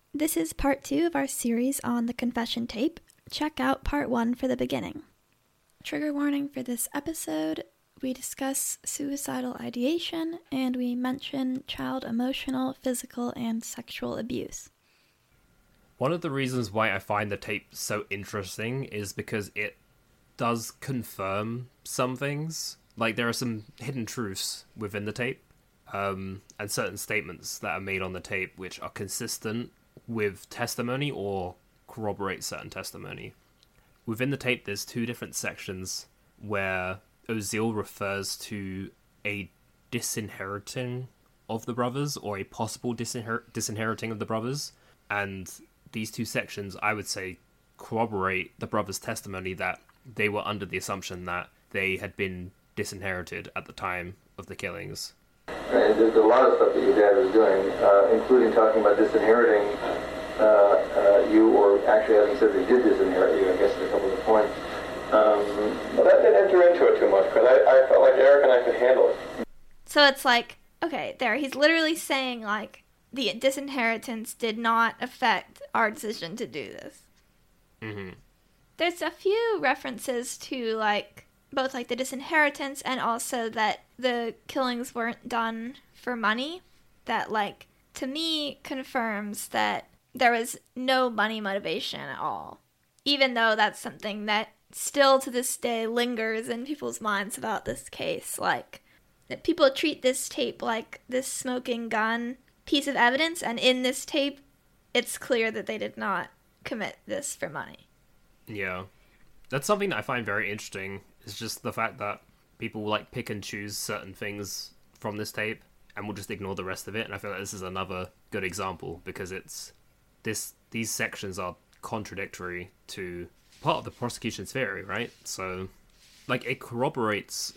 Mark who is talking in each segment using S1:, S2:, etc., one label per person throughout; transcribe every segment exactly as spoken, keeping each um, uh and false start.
S1: This is part two of our series on the confession tape. Check out part one for the beginning. Trigger warning for this episode, we discuss suicidal ideation and we mention child emotional, physical, and sexual abuse.
S2: One of the reasons why I find the tape so interesting is because it does confirm some things. Like, there are some hidden truths within the tape, um, and certain statements that are made on the tape which are consistent with testimony or corroborate certain testimony. Within the tape, there's two different sections where Ozil refers to a disinheriting of the brothers, or a possible disinher- disinheriting of the brothers, and these two sections, I would say, corroborate the brothers' testimony that they were under the assumption that they had been disinherited at the time of the killings.
S3: And there's a lot of stuff that your dad was doing, uh, including talking about disinheriting uh, uh, you, or actually having said they did disinherit you, I guess, at a couple of points. Um, but I didn't enter into it too much, because I, I felt like Eric and I could handle it.
S1: So it's like, okay, there, he's literally saying, like, the disinheritance did not affect our decision to do this.
S2: Mm-hmm.
S1: There's a few references to, like, both, like, the disinheritance and also that the killings weren't done for money. That, like, to me, confirms that there was no money motivation at all. Even though that's something that still to this day lingers in people's minds about this case. Like, that people treat this tape like this smoking gun piece of evidence, and in this tape, it's clear that they did not commit this for money.
S2: Yeah. That's something that I find very interesting. It's just the fact that people will, like, pick and choose certain things from this tape and will just ignore the rest of it. And I feel like this is another good example, because it's this these sections are contradictory to part of the prosecution's theory, right? So, like, it corroborates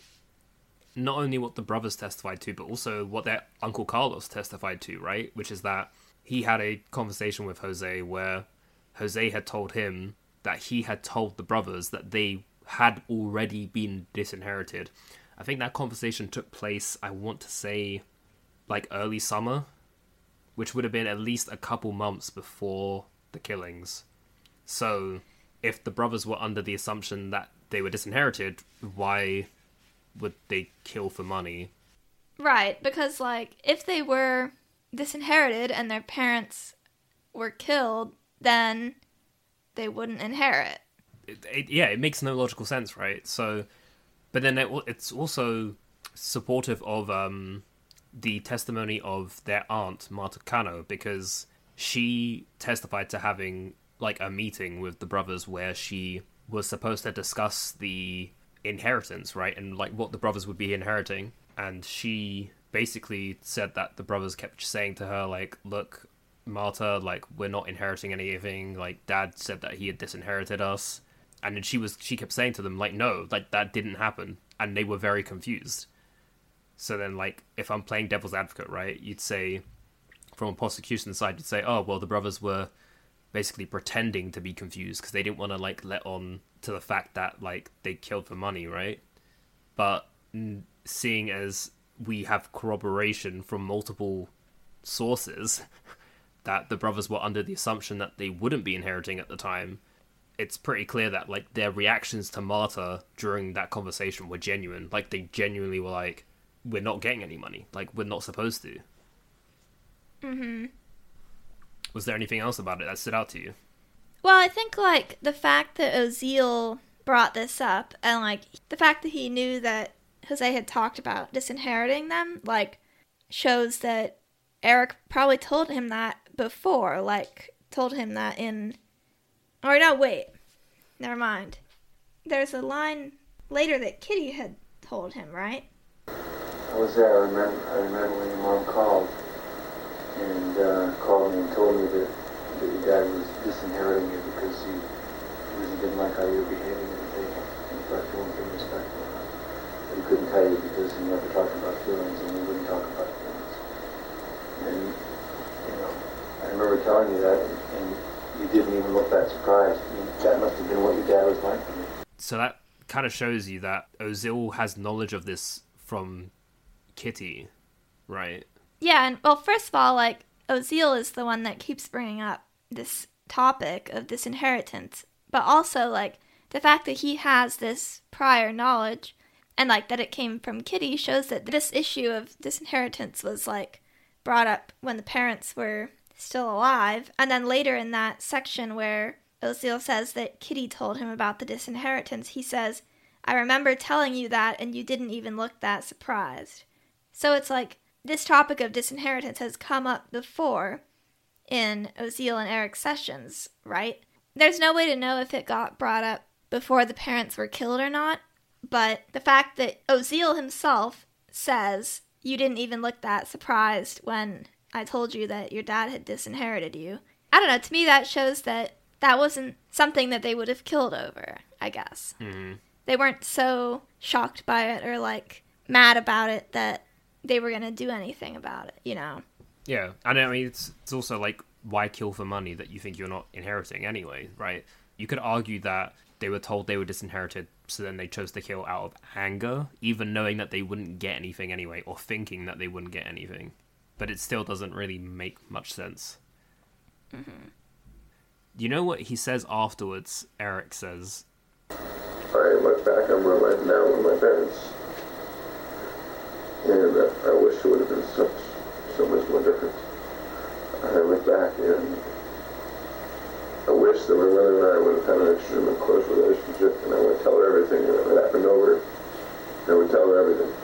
S2: not only what the brothers testified to, but also what their Uncle Carlos testified to, right? Which is that he had a conversation with Jose where Jose had told him that he had told the brothers that they had already been disinherited. I think that conversation took place, I want to say, like, early summer, which would have been at least a couple months before the killings. So, if the brothers were under the assumption that they were disinherited, why would they kill for money?
S1: Right, because, like, if they were disinherited and their parents were killed, then they wouldn't inherit.
S2: It, it, yeah, it makes no logical sense, right? So, but then it, it's also supportive of um, the testimony of their aunt, Marta Cano, because she testified to having, like, a meeting with the brothers where she was supposed to discuss the inheritance, right? And, like, what the brothers would be inheriting. And she basically said that the brothers kept saying to her, like, look, Marta, like, we're not inheriting anything. Like, Dad said that he had disinherited us. And then she was, she kept saying to them, like, no, like, that didn't happen. And they were very confused. So then, like, if I'm playing devil's advocate, right, you'd say, from a prosecution side, you'd say, oh, well, the brothers were basically pretending to be confused because they didn't want to, like, let on to the fact that, like, they killed for money, right? But seeing as we have corroboration from multiple sources that the brothers were under the assumption that they wouldn't be inheriting at the time, it's pretty clear that, like, their reactions to Marta during that conversation were genuine. Like, they genuinely were like, we're not getting any money. Like, we're not supposed to.
S1: Mm-hmm.
S2: Was there anything else about it that stood out to you?
S1: Well, I think, like, the fact that Ozil brought this up, and, like, the fact that he knew that Jose had talked about disinheriting them, like, shows that Eric probably told him that before, like, told him that in... Or no, wait. Never mind. There's a line later that Kitty had told him, right?
S3: I was there. I remember, I remember when your mom called and uh, called me and told me that, that your dad was disinheriting you because he, because he didn't like how you were behaving at the table. He thought you weren't being respectful. But he couldn't tell you because he never talked about feelings, and he wouldn't talk about feelings. And, you know, I remember telling you that, and, and you didn't even look that surprised. I mean, that must have been what your dad was like to me.
S2: So that kind of shows you that Ozil has knowledge of this from Kitty, right?
S1: Yeah, and, well, first of all, like, Oziel is the one that keeps bringing up this topic of disinheritance, but also, like, the fact that he has this prior knowledge and, like, that it came from Kitty shows that this issue of disinheritance was, like, brought up when the parents were still alive. And then later in that section where Oziel says that Kitty told him about the disinheritance, he says, "I remember telling you that and you didn't even look that surprised." So it's like this topic of disinheritance has come up before in Oziel and Eric's sessions, right? There's no way to know if it got brought up before the parents were killed or not, but the fact that Oziel himself says, "You didn't even look that surprised when I told you that your dad had disinherited you." I don't know, to me that shows that that wasn't something that they would have killed over, I guess.
S2: Mm-hmm.
S1: They weren't so shocked by it or, like, mad about it that they were going to do anything about it, you know?
S2: Yeah, and I mean, it's, it's also, like, why kill for money that you think you're not inheriting anyway, right? You could argue that they were told they were disinherited, so then they chose to kill out of anger, even knowing that they wouldn't get anything anyway, or thinking that they wouldn't get anything. But it still doesn't really make much sense.
S1: Mm-hmm.
S2: You know what he says afterwards? Eric says,
S4: "I look back on my life now with my parents, and uh, I wish it would have been such, so much more different. I look back and I wish that my brother and I would have had an extremely close relationship, and I would tell her everything that happened over. I would tell her everything.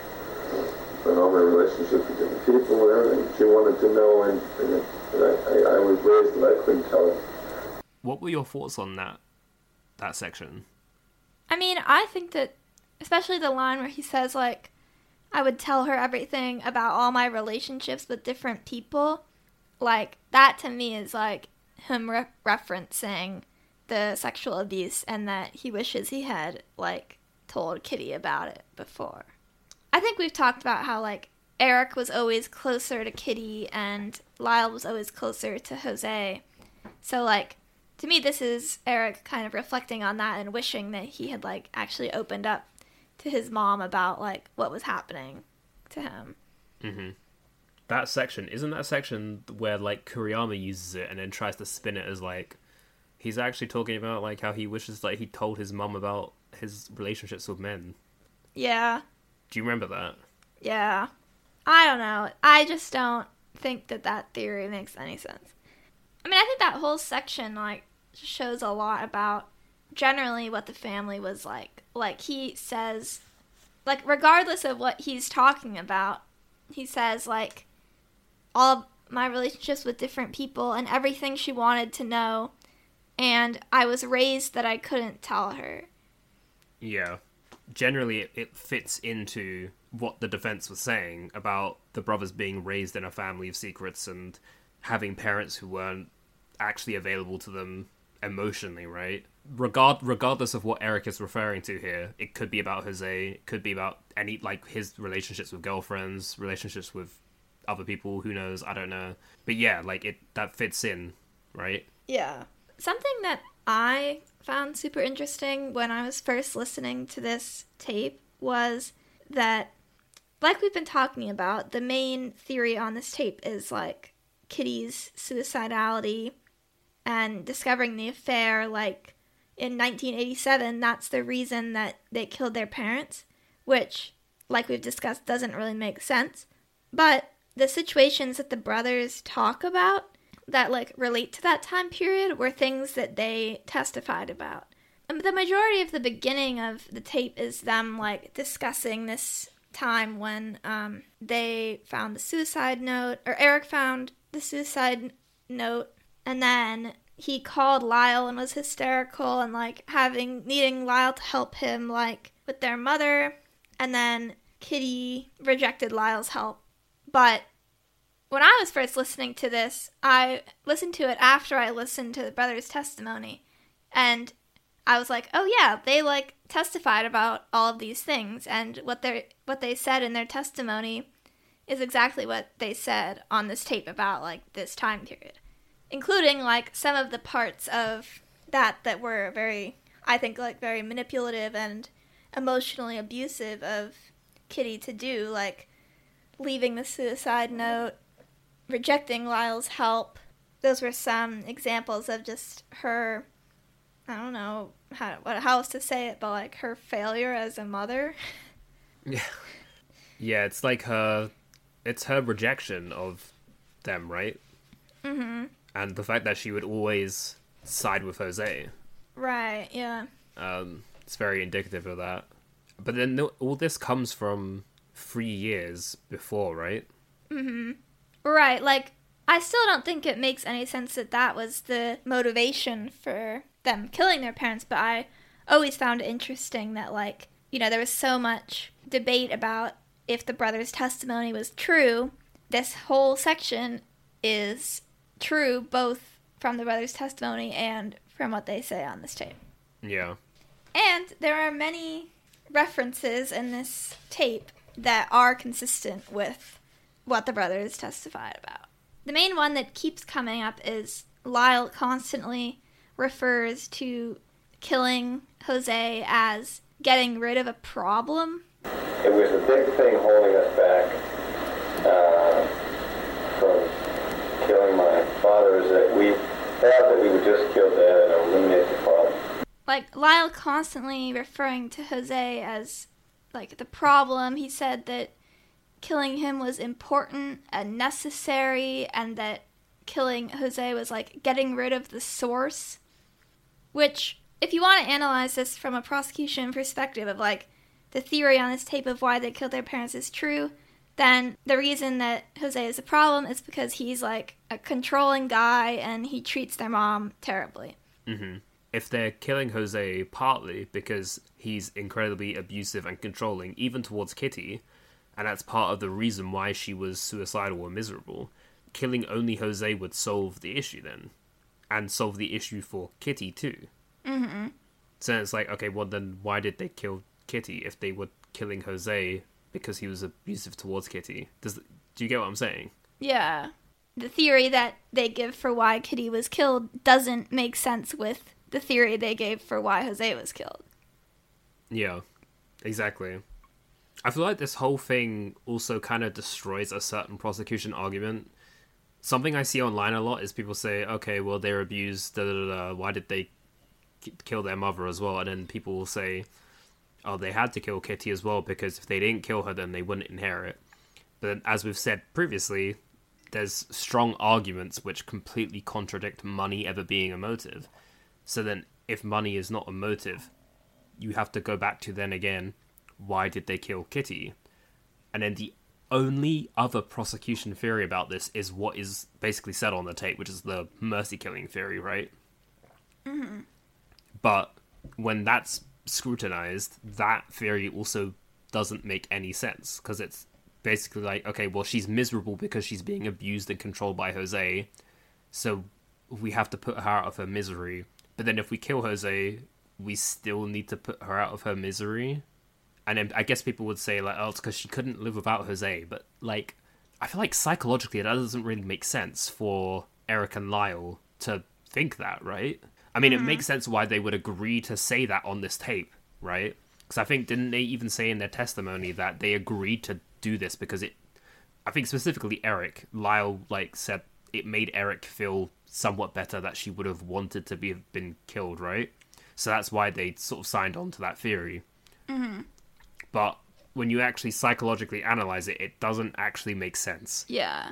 S4: And all my relationships with different people and everything she wanted to know, and, and, and I, I, I was raised that I couldn't tell her."
S2: What were your thoughts on that, that section?
S1: I mean, I think that, especially the line where he says, like, "I would tell her everything about all my relationships with different people," like, that to me is, like, him re- referencing the sexual abuse and that he wishes he had, like, told Kitty about it before. I think we've talked about how, like, Eric was always closer to Kitty and Lyle was always closer to Jose. So, like, to me, this is Eric kind of reflecting on that and wishing that he had, like, actually opened up to his mom about, like, what was happening to him.
S2: Mm-hmm. That section, isn't that section where, like, Kuriyama uses it and then tries to spin it as, like, he's actually talking about, like, how he wishes, like, he told his mom about his relationships with men?
S1: Yeah.
S2: Do you remember that?
S1: Yeah. I don't know. I just don't think that that theory makes any sense. I mean, I think that whole section, like, shows a lot about generally what the family was like. Like, he says, like, regardless of what he's talking about, he says, like, all of my relationships with different people and everything she wanted to know, and I was raised that I couldn't tell her.
S2: Yeah. Generally, it, it fits into what the defense was saying about the brothers being raised in a family of secrets and having parents who weren't actually available to them emotionally, right? Regard regardless of what Eric is referring to here, it could be about Jose, it could be about any, like, his relationships with girlfriends, relationships with other people, who knows, I don't know. But yeah, like, it that fits in, right?
S1: Yeah. Something that I found super interesting when I was first listening to this tape was that, like we've been talking about, the main theory on this tape is, like, Kitty's suicidality and discovering the affair, like, in nineteen eighty-seven, that's the reason that they killed their parents, which, like we've discussed, doesn't really make sense. But the situations that the brothers talk about that, like, relate to that time period were things that they testified about. And the majority of the beginning of the tape is them, like, discussing this time when um, they found the suicide note, or Eric found the suicide note, and then he called Lyle and was hysterical and, like, having needing Lyle to help him, like, with their mother, and then Kitty rejected Lyle's help. But when I was first listening to this, I listened to it after I listened to the brothers' testimony, and I was like, oh yeah, they, like, testified about all of these things, and what they what they said in their testimony is exactly what they said on this tape about, like, this time period, including, like, some of the parts of that that were very, I think, like, very manipulative and emotionally abusive of Kitty to do, like leaving the suicide note rejecting Lyle's help. Those were some examples of just her, I don't know how, what, how else to say it, but like her failure as a mother.
S2: Yeah. Yeah, it's like her, it's her rejection of them, right?
S1: Mm-hmm.
S2: And the fact that she would always side with Jose.
S1: Right, yeah.
S2: Um, it's very indicative of that. But then th- all this comes from three years before, right?
S1: Mm-hmm. Right, like, I still don't think it makes any sense that that was the motivation for them killing their parents, but I always found it interesting that, like, you know, there was so much debate about if the brother's testimony was true. This whole section is true both from the brother's testimony and from what they say on this tape.
S2: Yeah.
S1: And there are many references in this tape that are consistent with what the brothers testified about. The main one that keeps coming up is Lyle constantly refers to killing Jose as getting rid of a problem.
S4: It was a big thing holding us back uh, from killing my father, is that we thought that we would just kill Dad and eliminate the problem.
S1: Like, Lyle constantly referring to Jose as, like, the problem. He said that killing him was important and necessary, and that killing Jose was, like, getting rid of the source. Which, if you want to analyze this from a prosecution perspective of, like, the theory on this tape of why they killed their parents is true, then the reason that Jose is a problem is because he's, like, a controlling guy and he treats their mom terribly.
S2: Mm-hmm. If they're killing Jose partly because he's incredibly abusive and controlling, even towards Kitty, and that's part of the reason why she was suicidal or miserable, killing only Jose would solve the issue then. And solve the issue for Kitty too.
S1: Mm-hmm.
S2: So it's like, okay, well then why did they kill Kitty if they were killing Jose because he was abusive towards Kitty? Does do you get what I'm saying?
S1: Yeah. The theory that they give for why Kitty was killed doesn't make sense with the theory they gave for why Jose was killed.
S2: Yeah, exactly. I feel like this whole thing also kind of destroys a certain prosecution argument. Something I see online a lot is people say, okay, well, they're abused, da da da, da. Why did they k- kill their mother as well? And then people will say, oh, they had to kill Kitty as well, because if they didn't kill her, then they wouldn't inherit. But as we've said previously, there's strong arguments which completely contradict money ever being a motive. So then, if money is not a motive, you have to go back to then again, why did they kill Kitty? And then the only other prosecution theory about this is what is basically said on the tape, which is the mercy killing theory, right?
S1: Mm-hmm.
S2: But when that's scrutinized, that theory also doesn't make any sense, because it's basically like, okay, well, she's miserable because she's being abused and controlled by Jose, so we have to put her out of her misery. But then if we kill Jose, we still need to put her out of her misery. And then I guess people would say, like, oh, it's because she couldn't live without Jose. But, like, I feel like psychologically that doesn't really make sense for Eric and Lyle to think that, right? I mean, mm-hmm. It makes sense why they would agree to say that on this tape, right? Because I think, didn't they even say in their testimony that they agreed to do this because it... I think specifically Eric, Lyle, like, said it made Eric feel somewhat better that she would have wanted to be been killed, right? So that's why they sort of signed on to that theory.
S1: Mm-hmm.
S2: But when you actually psychologically analyze it, it doesn't actually make sense.
S1: Yeah.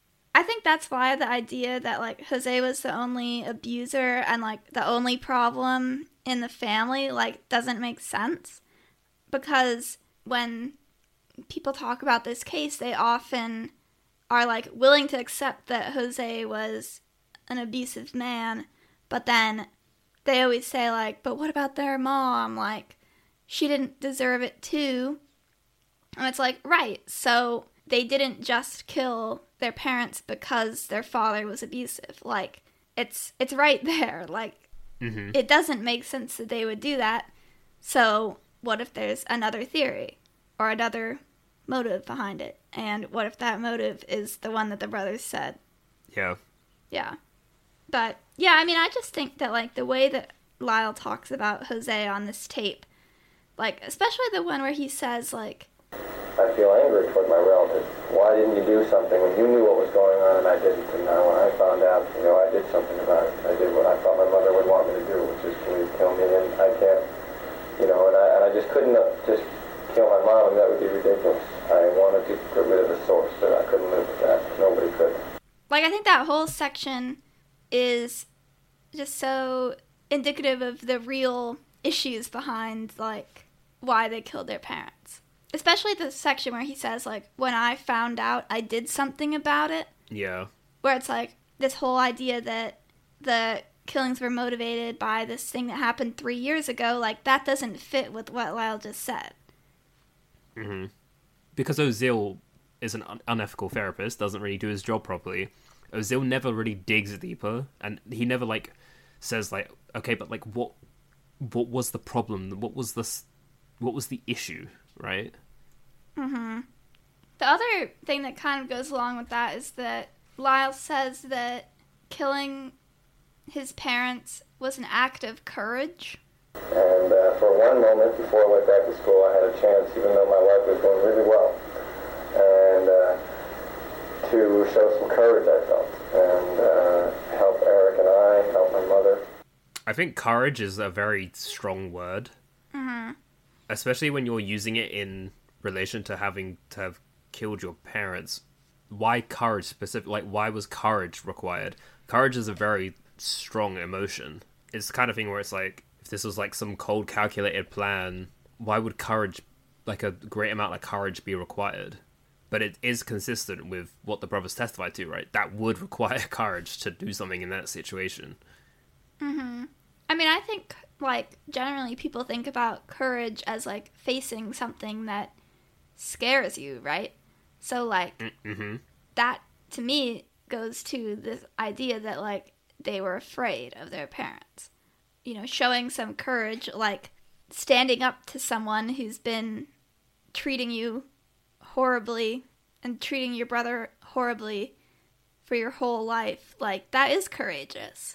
S1: I think that's why the idea that, like, Jose was the only abuser and, like, the only problem in the family, like, doesn't make sense. Because when people talk about this case, they often are, like, willing to accept that Jose was an abusive man, but then they always say, like, but what about their mom? Like, she didn't deserve it too. And it's like, right, so they didn't just kill their parents because their father was abusive. Like, it's it's right there. Like,
S2: mm-hmm.
S1: It doesn't make sense that they would do that. So what if there's another theory or another motive behind it? And what if that motive is the one that the brothers said?
S2: Yeah.
S1: Yeah. But, yeah, I mean, I just think that, like, the way that Lyle talks about Jose on this tape, like, especially the one where he says, like,
S3: I feel angry toward my relative. Why didn't you do something when you knew what was going on and I didn't? And now when I found out, you know, I did something about it. I did what I thought my mother would want me to do, which is please kill me, and I can't, you know, and I, and I just couldn't just kill my mom, and that would be ridiculous. I wanted to get rid of the source, but I couldn't live with that. Nobody could.
S1: Like, I think that whole section is just so indicative of the real issues behind, like, why they killed their parents. Especially the section where he says, like, when I found out, I did something about it.
S2: Yeah.
S1: Where it's, like, this whole idea that the killings were motivated by this thing that happened three years ago, like, that doesn't fit with what Lyle just said.
S2: Mm-hmm. Because Ozil is an un- unethical therapist, doesn't really do his job properly. Ozil never really digs deeper, and he never, like, says, like, okay, but, like, what what was the problem? What was the, what was the issue, right?
S1: Mm-hmm. The other thing that kind of goes along with that is that Lyle says that killing his parents was an act of courage.
S3: And uh, for one moment before I went back to school, I had a chance, even though my life was going really well, and uh, to show some courage, I felt, and uh, help Eric and I, help my mother.
S2: I think courage is a very strong word.
S1: Mm-hmm.
S2: Especially when you're using it in relation to having to have killed your parents. Why courage specific? Like, why was courage required? Courage is a very strong emotion. It's the kind of thing where it's like, if this was like some cold calculated plan, why would courage, like a great amount of courage, be required? But it is consistent with what the brothers testified to, right? That would require courage to do something in that situation.
S1: Mm-hmm. I mean, I think, like, generally people think about courage as, like, facing something that scares you, right? So, like,
S2: mm-hmm.
S1: that, to me, goes to this idea that, like, they were afraid of their parents. You know, showing some courage, like, standing up to someone who's been treating you horribly and treating your brother horribly for your whole life, like, that is courageous.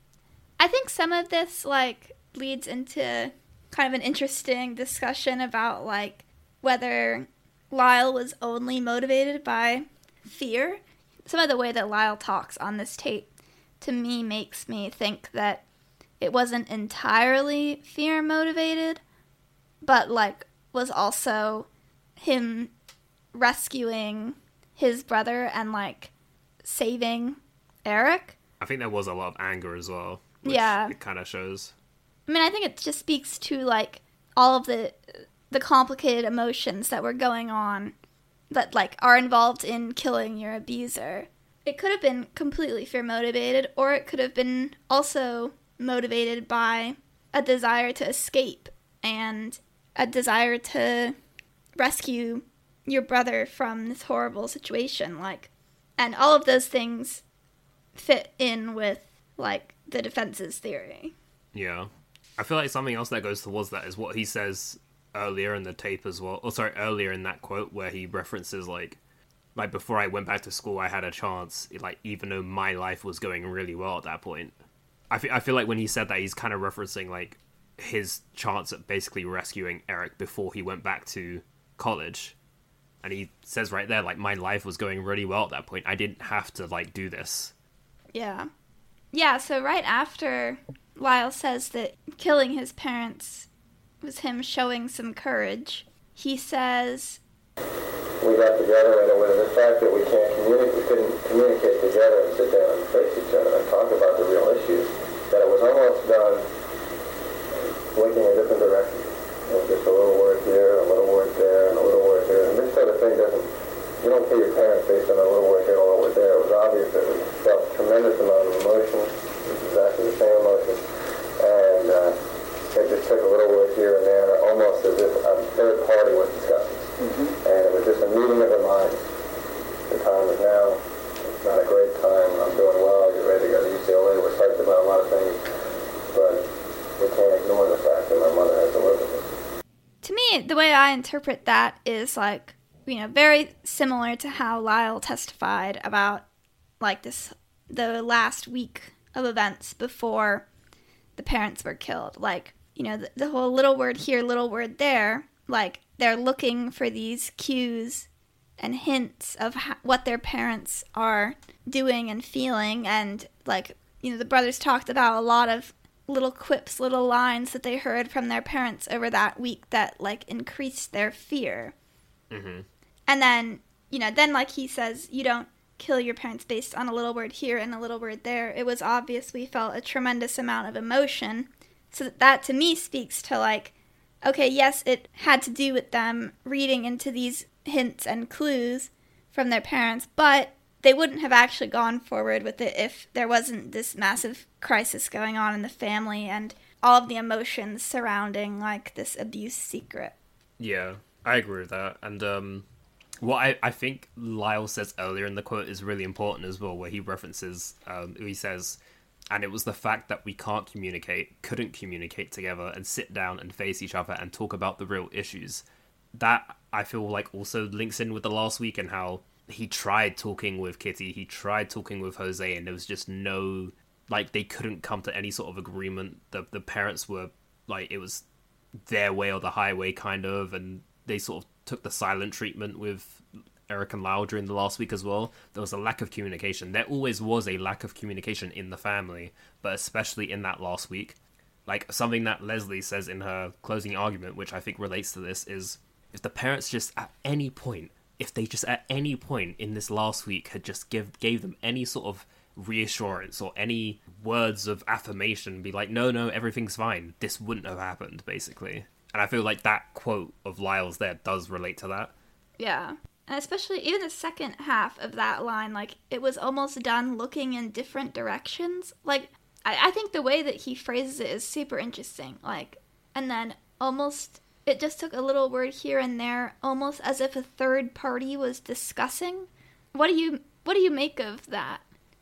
S1: I think some of this, like, leads into kind of an interesting discussion about, like, whether Lyle was only motivated by fear. Some of the way that Lyle talks on this tape, to me, makes me think that it wasn't entirely fear motivated, but, like, was also him rescuing his brother and, like, saving Eric.
S2: I think there was a lot of anger as well. Which
S1: yeah.
S2: It kind of shows.
S1: I mean, I think it just speaks to, like, all of the the complicated emotions that were going on that, like, are involved in killing your abuser. It could have been completely fear motivated, or it could have been also motivated by a desire to escape and a desire to rescue your brother from this horrible situation, like, and all of those things fit in with, like, the defense's theory.
S2: Yeah. I feel like something else that goes towards that is what he says earlier in the tape as well. Or sorry, earlier in that quote where he references, like, like, before I went back to school, I had a chance, like, even though my life was going really well at that point. I feel, I feel like when he said that, he's kind of referencing, like, his chance at basically rescuing Eric before he went back to college. And he says right there, like, my life was going really well at that point. I didn't have to, like, do this.
S1: Yeah. Yeah, so right after Lyle says that killing his parents was him showing some courage, he says,
S3: we got together, and it was the fact that we can't communicate, we couldn't communicate together and sit down and face each other and talk about the real issues, that it was almost done looking in different directions. It was just a little word here, a little word there, and a little word here. And this sort of thing doesn't, you don't kill your parents based on a little word here and a little word there. It was obvious that we felt a tremendous amount of emotion, exactly the same emotion, and uh, it just took a little word here and there, almost as if a third party was discussing. Mm-hmm. And it was just a meeting of the minds. The time is now. It's not a great time. I'm doing well. Get ready to go to U C L A. We're psyched about a lot of things, but we can't ignore the fact that my mother has to live with us.
S1: To me, the way I interpret that is, like, you know, very similar to how Lyle testified about, like, this, the last week of events before the parents were killed. Like, you know, the, the whole little word here, little word there like, they're looking for these cues and hints of ha- what their parents are doing and feeling. And, like, you know, the brothers talked about a lot of little quips, little lines that they heard from their parents over that week that, like, increased their fear.
S2: Mm-hmm.
S1: And then, you know, then, like he says, you don't kill your parents based on a little word here and a little word there. It was obvious we felt a tremendous amount of emotion. So that, to me, speaks to, like, okay, yes, it had to do with them reading into these hints and clues from their parents, but they wouldn't have actually gone forward with it if there wasn't this massive crisis going on in the family and all of the emotions surrounding, like, this abuse secret.
S2: Yeah, I agree with that. And um, what I, I think Lyle says earlier in the quote is really important as well, where he references, um, he says, and it was the fact that we can't communicate, couldn't communicate together and sit down and face each other and talk about the real issues. That, I feel like, also links in with the last week and how he tried talking with Kitty, he tried talking with Jose, and there was just no, like, they couldn't come to any sort of agreement. The the parents were, like, it was their way or the highway, kind of, and they sort of took the silent treatment with Eric and Lyle during the last week as well. There was a lack of communication. There always was a lack of communication in the family, but especially in that last week. Like, something that Leslie says in her closing argument, which I think relates to this, is if the parents just at any point, if they just at any point in this last week had just give gave them any sort of reassurance or any words of affirmation, be like, no, no, everything's fine, this wouldn't have happened, basically. And I feel like that quote of Lyle's there does relate to that.
S1: Yeah. And especially even the second half of that line, like, it was almost done looking in different directions. Like, I, I think the way that he phrases it is super interesting. Like, and then almost, it just took a little word here and there, almost as if a third party was discussing. What do you, what do you make of that?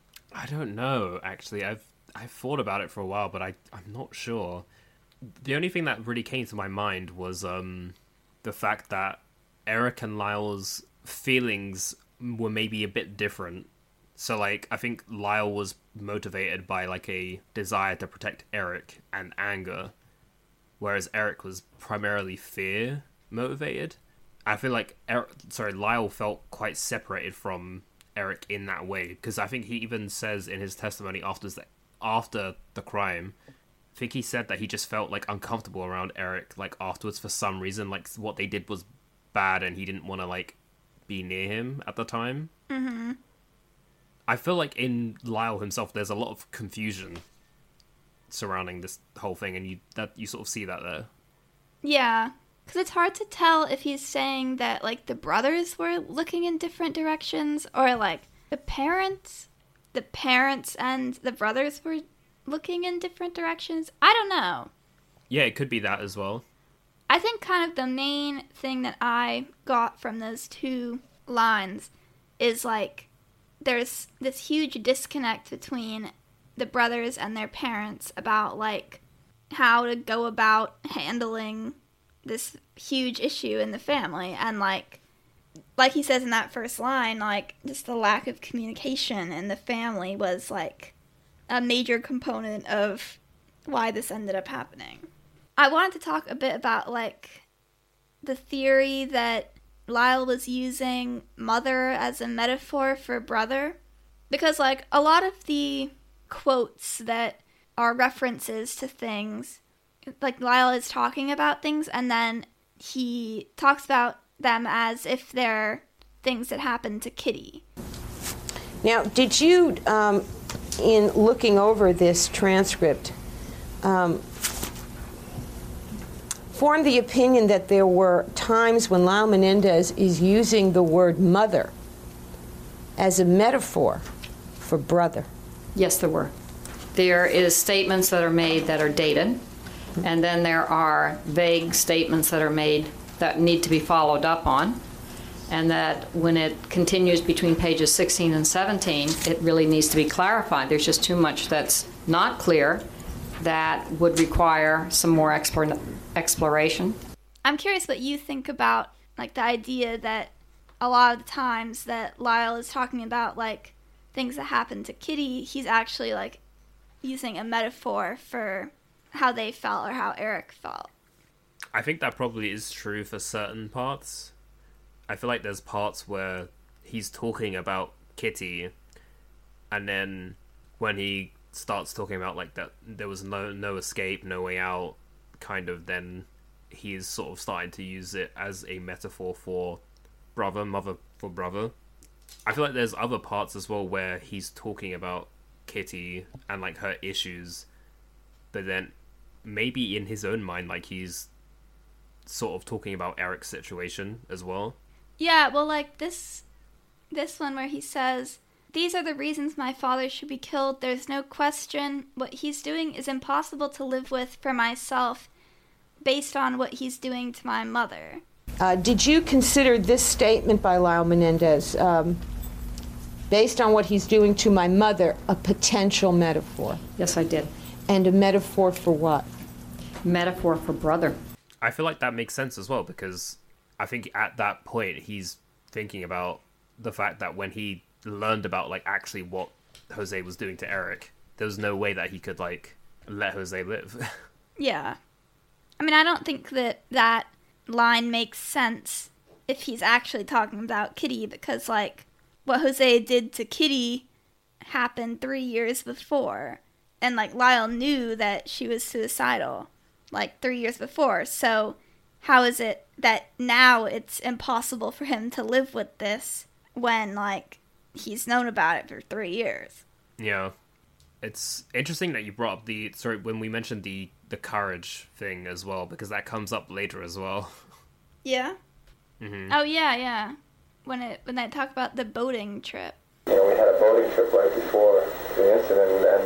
S2: I don't know, actually. I've I've thought about it for a while, but I, I'm not sure. The only thing that really came to my mind was um, the fact that Eric and Lyle's feelings were maybe a bit different. So, like, I think Lyle was motivated by, like, a desire to protect Eric and anger, whereas Eric was primarily fear motivated. I feel like Eric, sorry, Lyle felt quite separated from Eric in that way, because I think he even says in his testimony after the, after the crime, I think he said that he just felt, like, uncomfortable around Eric, like, afterwards for some reason. Like, what they did was bad and he didn't want to, like, be near him at the time.
S1: Mm-hmm.
S2: I feel like in Lyle himself there's a lot of confusion surrounding this whole thing, and you that you sort of see that there.
S1: Yeah, because it's hard to tell if he's saying that, like, the brothers were looking in different directions, or, like, the parents, the parents and the brothers were looking in different directions. I don't know.
S2: Yeah, it could be that as well.
S1: I think kind of the main thing that I got from those two lines is, like, there's this huge disconnect between the brothers and their parents about, like, how to go about handling this huge issue in the family. And, like, like he says in that first line, like, just the lack of communication in the family was, like, a major component of why this ended up happening. I wanted to talk a bit about, like, the theory that Lyle was using mother as a metaphor for brother. Because, like, a lot of the quotes that are references to things, like, Lyle is talking about things, and then he talks about them as if they're things that happened to Kitty.
S5: Now, did you, um, in looking over this transcript, um, form the opinion that there were times when Lyle Menendez is using the word mother as a metaphor for brother?
S6: Yes, there were. There is statements that are made that are dated, and then there are vague statements that are made that need to be followed up on, and that when it continues between pages sixteen and seventeen, it really needs to be clarified. There's just too much that's not clear that would require some more explor- exploration.
S1: I'm curious what you think about, like, the idea that a lot of the times that Lyle is talking about, like, things that happened to Kitty, he's actually, like, using a metaphor for how they felt or how Eric felt.
S2: I think that probably is true for certain parts. I feel like there's parts where he's talking about Kitty, and then when he starts talking about like that there was no no escape, no way out, kind of, then he's sort of starting to use it as a metaphor for brother, mother for brother. I feel like there's other parts as well where he's talking about Kitty and like her issues, but then maybe in his own mind, like he's sort of talking about Eric's situation as well.
S1: Yeah, well, like this this one where he says, "These are the reasons my father should be killed. There's no question. What he's doing is impossible to live with for myself based on what he's doing to my mother."
S5: Uh, did you consider this statement by Lyle Menendez, um, based on what he's doing to my mother, a potential metaphor?
S6: Yes, I did.
S5: And a metaphor for what?
S6: Metaphor for brother.
S2: I feel like that makes sense as well, because I think at that point he's thinking about the fact that when he learned about like actually what Jose was doing to Eric, there was no way that he could like let Jose live.
S1: Yeah. I mean, I don't think that that line makes sense if he's actually talking about Kitty, because like what Jose did to Kitty happened three years before, and like Lyle knew that she was suicidal like three years before, so how is it that now it's impossible for him to live with this when like he's known about it for three years?
S2: Yeah. It's interesting that you brought up the, sorry, when we mentioned the, the courage thing as well, because that comes up later as well.
S1: Yeah?
S2: Mm-hmm.
S1: Oh, yeah, yeah. When it when they talk about the boating trip.
S4: You know, we had a boating trip right before the incident, and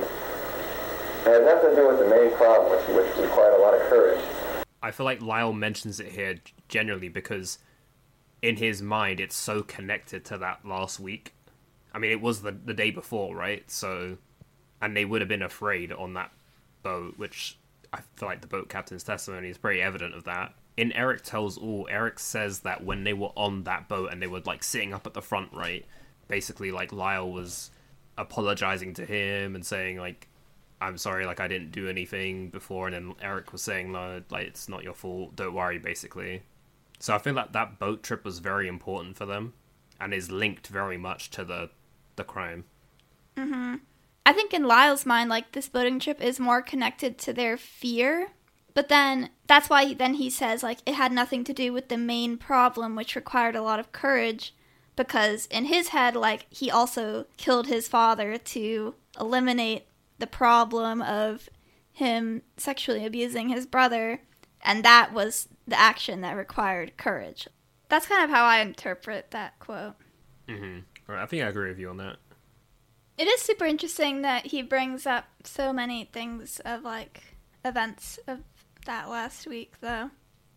S4: it had nothing to do with the main problem, which, which required a lot of courage.
S2: I feel like Lyle mentions it here generally because in his mind it's so connected to that last week. I mean, it was the, the day before, right? So... And they would have been afraid on that boat, which I feel like the boat captain's testimony is pretty evident of that. In Eric Tells All, Eric says that when they were on that boat and they were, like, sitting up at the front, right, basically, like, Lyle was apologizing to him and saying, like, I'm sorry, like, I didn't do anything before, and then Eric was saying, no, like, it's not your fault, don't worry, basically. So I feel like that boat trip was very important for them, and is linked very much to the, the crime.
S1: Mm-hmm. I think in Lyle's mind, like, this boating trip is more connected to their fear. But then, that's why then he says, like, it had nothing to do with the main problem, which required a lot of courage. Because in his head, like, he also killed his father to eliminate the problem of him sexually abusing his brother. And that was the action that required courage. That's kind of how I interpret that quote.
S2: Mm-hmm. Right, I think I agree with you on that.
S1: It is super interesting that he brings up so many things of, like, events of that last week, though.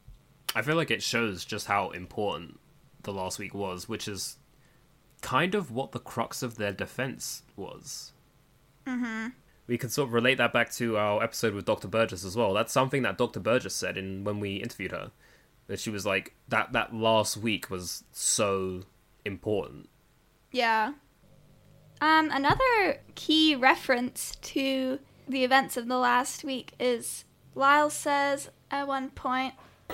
S2: I feel like it shows just how important the last week was, which is kind of what the crux of their defense was.
S1: Mm-hmm.
S2: We can sort of relate that back to our episode with Doctor Burgess as well. That's something that Doctor Burgess said in when we interviewed her. That she was like, that, that last week was so important.
S1: Yeah. Um, another key reference to the events of the last week is Lyle says at one point,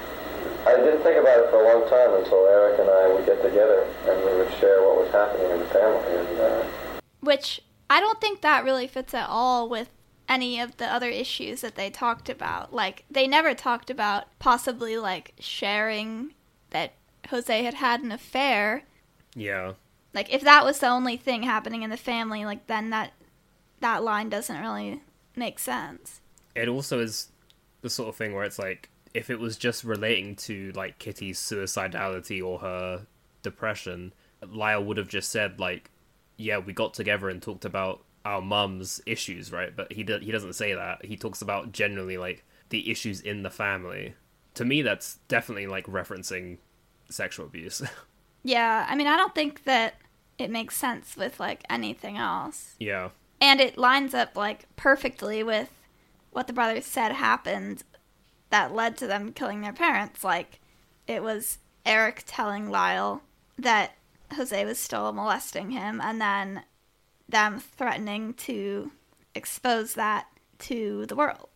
S4: I didn't think about it for a long time until Eric and I would get together and we would share what was happening in the family. And, uh...
S1: Which I don't think that really fits at all with any of the other issues that they talked about. Like, they never talked about possibly, like, sharing that Jose had had an affair.
S2: Yeah.
S1: Like, if that was the only thing happening in the family, like, then that that line doesn't really make sense.
S2: It also is the sort of thing where it's like, if it was just relating to, like, Kitty's suicidality or her depression, Lyle would have just said, like, yeah, we got together and talked about our mum's issues, right? But he do- he doesn't say that. He talks about generally, like, the issues in the family. To me, that's definitely, like, referencing sexual abuse.
S1: Yeah, I mean, I don't think that it makes sense with, like, anything else.
S2: Yeah.
S1: And it lines up, like, perfectly with what the brothers said happened that led to them killing their parents. Like, it was Eric telling Lyle that Jose was still molesting him, and then them threatening to expose that to the world.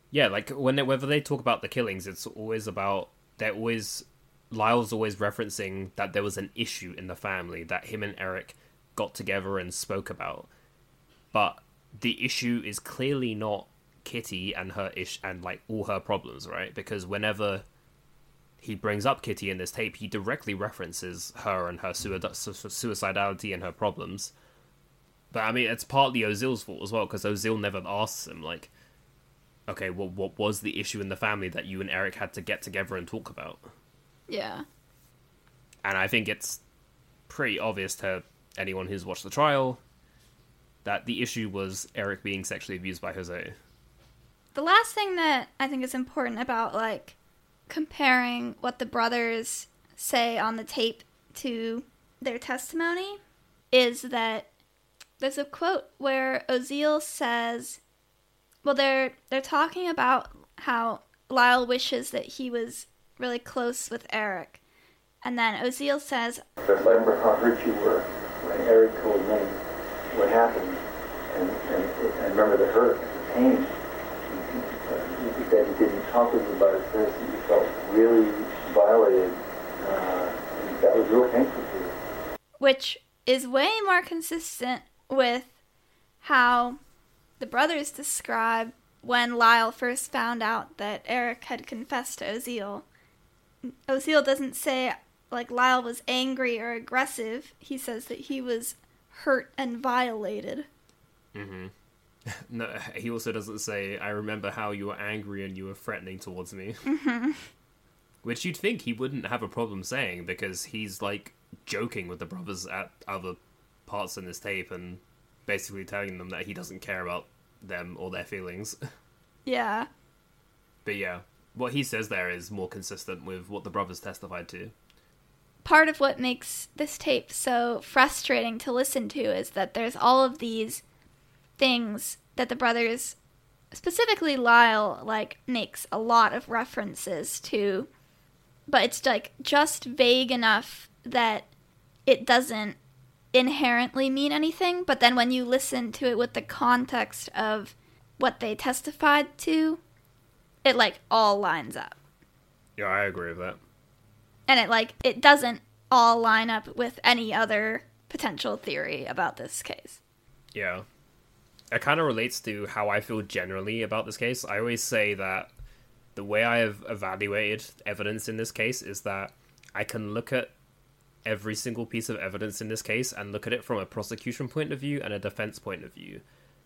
S2: Yeah, like when they, whether they talk about the killings, it's always about they're always Lyle's always referencing that there was an issue in the family that him and Eric got together and spoke about. But the issue is clearly not Kitty and her ish and like all her problems, right? Because whenever he brings up Kitty in this tape, he directly references her and her sui- su- suicidality and her problems. But I mean, it's partly Ozil's fault as well, because Ozil never asks him, like, okay, well, what was the issue in the family that you and Eric had to get together and talk about?
S1: Yeah.
S2: And I think it's pretty obvious to anyone who's watched the trial that the issue was Eric being sexually abused by Jose.
S1: The last thing that I think is important about, like, comparing what the brothers say on the tape to their testimony is that there's a quote where Ozil says, well, they're they're talking about how Lyle wishes that he was really close with Eric. And then Ozil says,
S3: I remember how hurt you were when Eric told me what happened. And, and I remember the hurt, the pain. You said you didn't talk with me about it first, that you felt really violated. Uh, and that was real painful for you.
S1: which is way more consistent with how the brothers describe when Lyle first found out that Eric had confessed to Ozil. Ozil doesn't say, like, Lyle was angry or aggressive. He says that he was hurt and violated.
S2: Mm-hmm. No, he also doesn't say, I remember how you were angry and you were threatening towards me.
S1: Mm-hmm.
S2: Which you'd think he wouldn't have a problem saying, because he's, like, joking with the brothers at other parts in this tape and basically telling them that he doesn't care about them or their feelings.
S1: Yeah.
S2: But yeah, what he says there is more consistent with what the brothers testified to.
S1: Part of what makes this tape so frustrating to listen to is that there's all of these things that the brothers, specifically Lyle, like, makes a lot of references to, but it's, like, just vague enough that it doesn't inherently mean anything, but then when you listen to it with the context of what they testified to, it, like, all lines up.
S2: Yeah, I agree with that.
S1: And it, like, it doesn't all line up with any other potential theory about this case.
S2: Yeah. It kind of relates to how I feel generally about this case. I always say that the way I have evaluated evidence in this case is that I can look at every single piece of evidence in this case and look at it from a prosecution point of view and a defense point of view.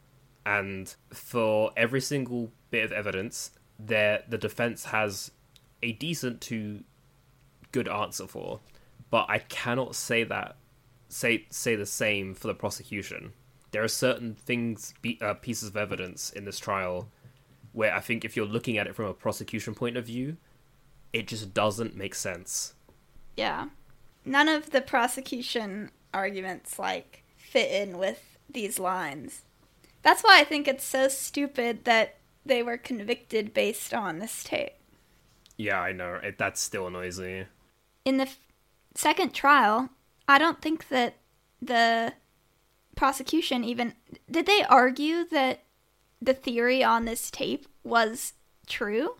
S2: And for every single bit of evidence, there the defense has a decent to good answer for, but I cannot say that say say the same for the prosecution. There are certain things, uh, pieces of evidence in this trial where I think if you're looking at it from a prosecution point of view, it just doesn't make sense.
S1: Yeah. None of the prosecution arguments, like, fit in with these lines. That's why I think it's so stupid that they were convicted based on this tape.
S2: Yeah, I know. It, that still annoys me.
S1: In the f- second trial, I don't think that the prosecution even... Did they argue that the theory on this tape was true?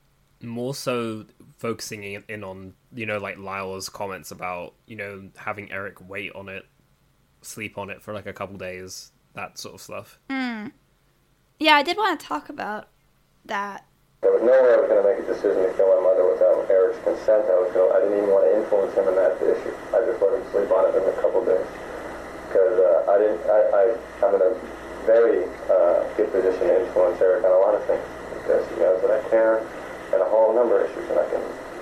S2: More so focusing in, in on, you know, like Lyle's comments about, you know, having Eric wait on it, sleep on it for like a couple days, that sort of stuff.
S1: Mm. Yeah, I did want to talk about that.
S4: There was no way I was going to make a decision to kill my mother without Eric's consent. I was going to, I didn't even want to influence him in that issue. I just let him sleep on it in a couple days. Because uh, I didn't, I, I, I'm in a very uh, good position to influence Eric on a lot of things. Because he knows that I care in a whole number of issues and I can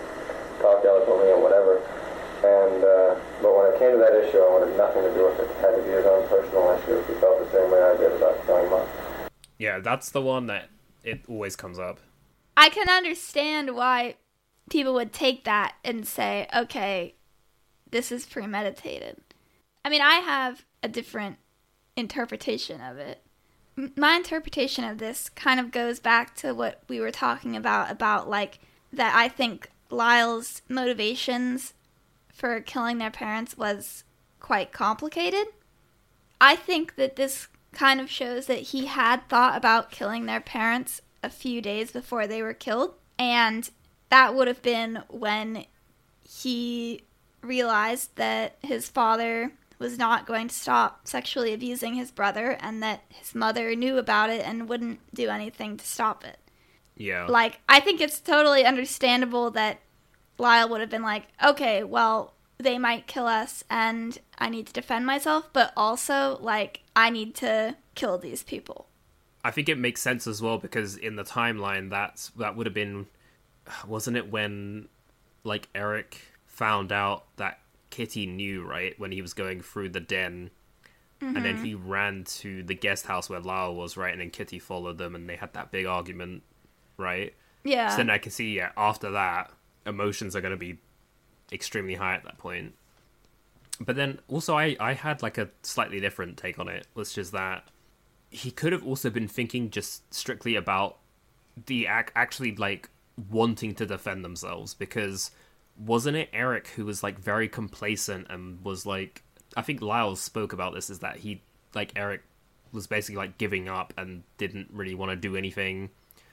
S4: talk eloquently and whatever. And, uh, but when it came to that issue, I wanted nothing to do with it. It had to be his own personal issue. He felt the same way I did about killing Mom.
S2: Yeah, that's the one that it always comes up.
S1: I can understand why people would take that and say, okay, this is premeditated. I mean, I have a different interpretation of it. M- my interpretation of this kind of goes back to what we were talking about, about, like, that I think Lyle's motivations for killing their parents was quite complicated. I think that this kind of shows that he had thought about killing their parents a few days before they were killed. And that would have been when he realized that his father was not going to stop sexually abusing his brother, and that his mother knew about it and wouldn't do anything to stop it.
S2: Yeah.
S1: Like, I think it's totally understandable that Lyle would have been like, okay, well, they might kill us and I need to defend myself, but also, like, I need to kill these people.
S2: I think it makes sense as well, because in the timeline, that's, that would have been, wasn't it when, like, Eric found out that Kitty knew, right, when he was going through the den, mm-hmm. and then he ran to the guest house where Lyle was, right, and then Kitty followed them, and they had that big argument, right?
S1: Yeah.
S2: So then I can see, yeah, after that, emotions are going to be extremely high at that point. But then, also, I, I had, like, a slightly different take on it, which is that he could have also been thinking just strictly about the ac- actually, like, wanting to defend themselves, because wasn't it Eric who was, like, very complacent and was, like, I think Lyle spoke about this, is that he, like, Eric was basically, like, giving up and didn't really want to do anything.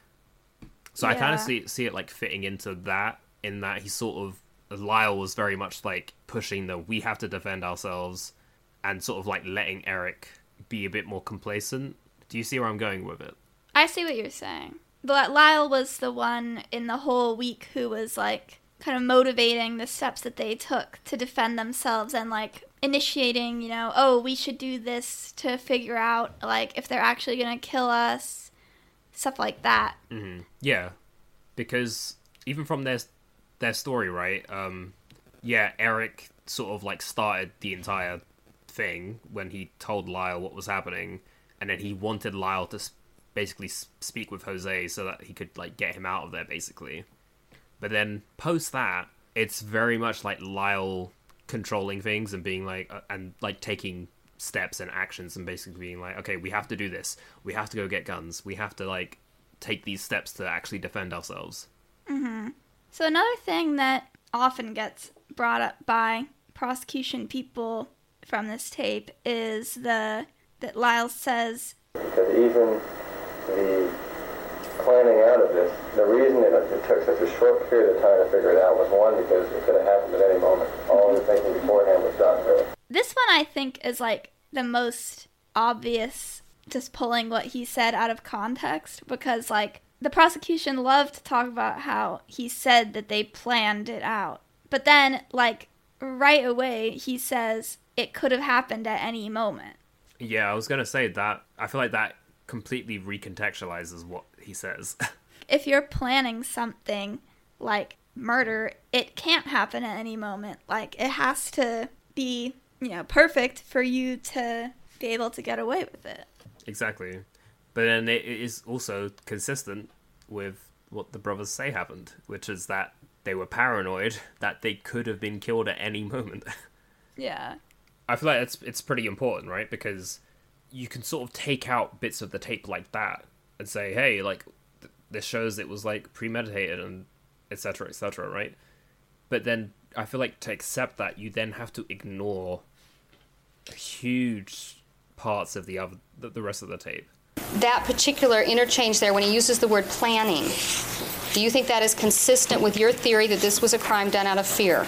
S2: So yeah. I kind of see, see it, like, fitting into that, in that he sort of, Lyle was very much, like, pushing the, we have to defend ourselves, and sort of, like, letting Eric be a bit more complacent. Do you see where I'm going with it?
S1: I see what you're saying. But Lyle was the one in the whole week who was, like, kind of motivating the steps that they took to defend themselves, and, like, initiating, you know, oh, we should do this to figure out, like, if they're actually going to kill us, stuff like that.
S2: Mm-hmm. Yeah, because even from their their story, right, um, yeah, Eric sort of, like, started the entire thing when he told Lyle what was happening, and then he wanted Lyle to basically speak with Jose so that he could, like, get him out of there, basically. But then post that, it's very much like Lyle controlling things and being like, uh, and like taking steps and actions and basically being like, okay, we have to do this. We have to go get guns. We have to, like, take these steps to actually defend ourselves.
S1: Mm-hmm. So another thing that often gets brought up by prosecution people from this tape is the that Lyle says,
S4: because even the planning out of this, the reason it, it took such a short period of time to figure it out was, one, because it could have happened at any moment. All the thinking beforehand was done, really.
S1: This one I think is, like, the most obvious, just pulling what he said out of context, because, like, the prosecution loved to talk about how he said that they planned it out. But then, like, right away, he says it could have happened at any moment.
S2: Yeah, I was going to say that. I feel like that completely recontextualizes what he says.
S1: If you're planning something like murder, it can't happen at any moment. Like, it has to be, you know, perfect for you to be able to get away with it.
S2: Exactly. But then it is also consistent with what the brothers say happened, which is that they were paranoid that they could have been killed at any moment.
S1: Yeah.
S2: I feel like it's it's pretty important, right? Because you can sort of take out bits of the tape like that and say, hey, like, th- this shows it was, like, premeditated and et cetera, et cetera, right? But then I feel like to accept that, you then have to ignore huge parts of the other, the, the rest of the tape.
S7: That particular interchange there, when he uses the word planning, do you think that is consistent with your theory that this was a crime done out of fear?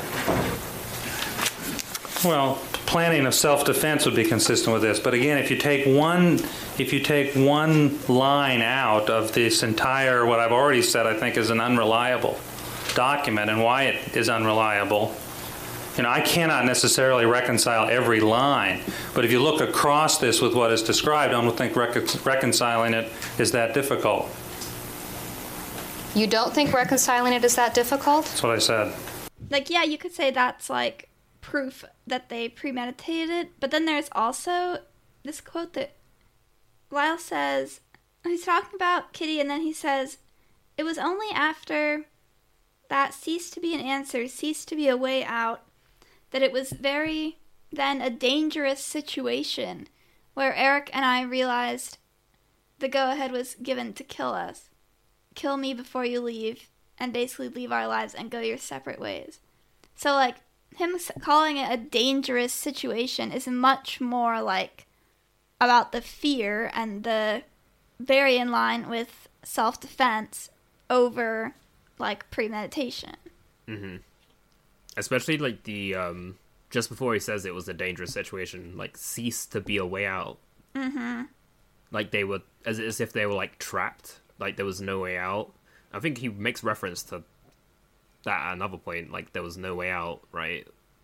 S8: Well, planning of self-defense would be consistent with this. But again, if you take one, if you take one line out of this entire, what I've already said, I think is an unreliable document, and why it is unreliable, you know, I cannot necessarily reconcile every line. But if you look across this with what is described, I don't think recon- reconciling it is that difficult.
S7: You don't think reconciling it is that difficult?
S8: That's what I said.
S1: Like, yeah, you could say that's, like, proof that they premeditated it, but then there's also this quote that Lyle says, he's talking about Kitty, and then he says, it was only after that ceased to be an answer, ceased to be a way out, that it was very, then, a dangerous situation where Eric and I realized the go-ahead was given to kill us. Kill me before you leave, and basically leave our lives and go your separate ways. So, like, him calling it a dangerous situation is much more, like, about the fear and the very in line with self-defense over, like, premeditation.
S2: Mm-hmm. Especially, like, the, um, just before he says it was a dangerous situation, like, cease to be a way out.
S1: Mm-hmm.
S2: Like, they were, as, as if they were, like, trapped. Like, there was no way out. I think he makes reference to that at another point, like, there was no way out, right?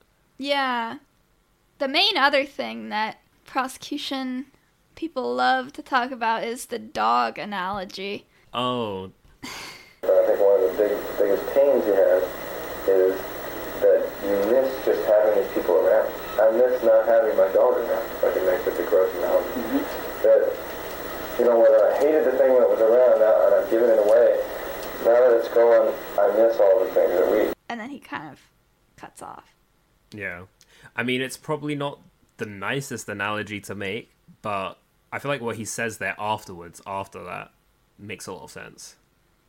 S1: Yeah. The main other thing that prosecution people love to talk about is the dog analogy.
S2: Oh.
S4: I think one of the big, biggest pains you have is that you miss just having these people around. I miss not having my dog around, if I can make such a gross analogy. Mm-hmm. That, you know, whether I hated the thing when it was around now and I've given it away, now that it's gone, I miss all the things that we...
S1: And then he kind of cuts off.
S2: Yeah. I mean, it's probably not the nicest analogy to make, but I feel like what he says there afterwards, after that, makes a lot of sense.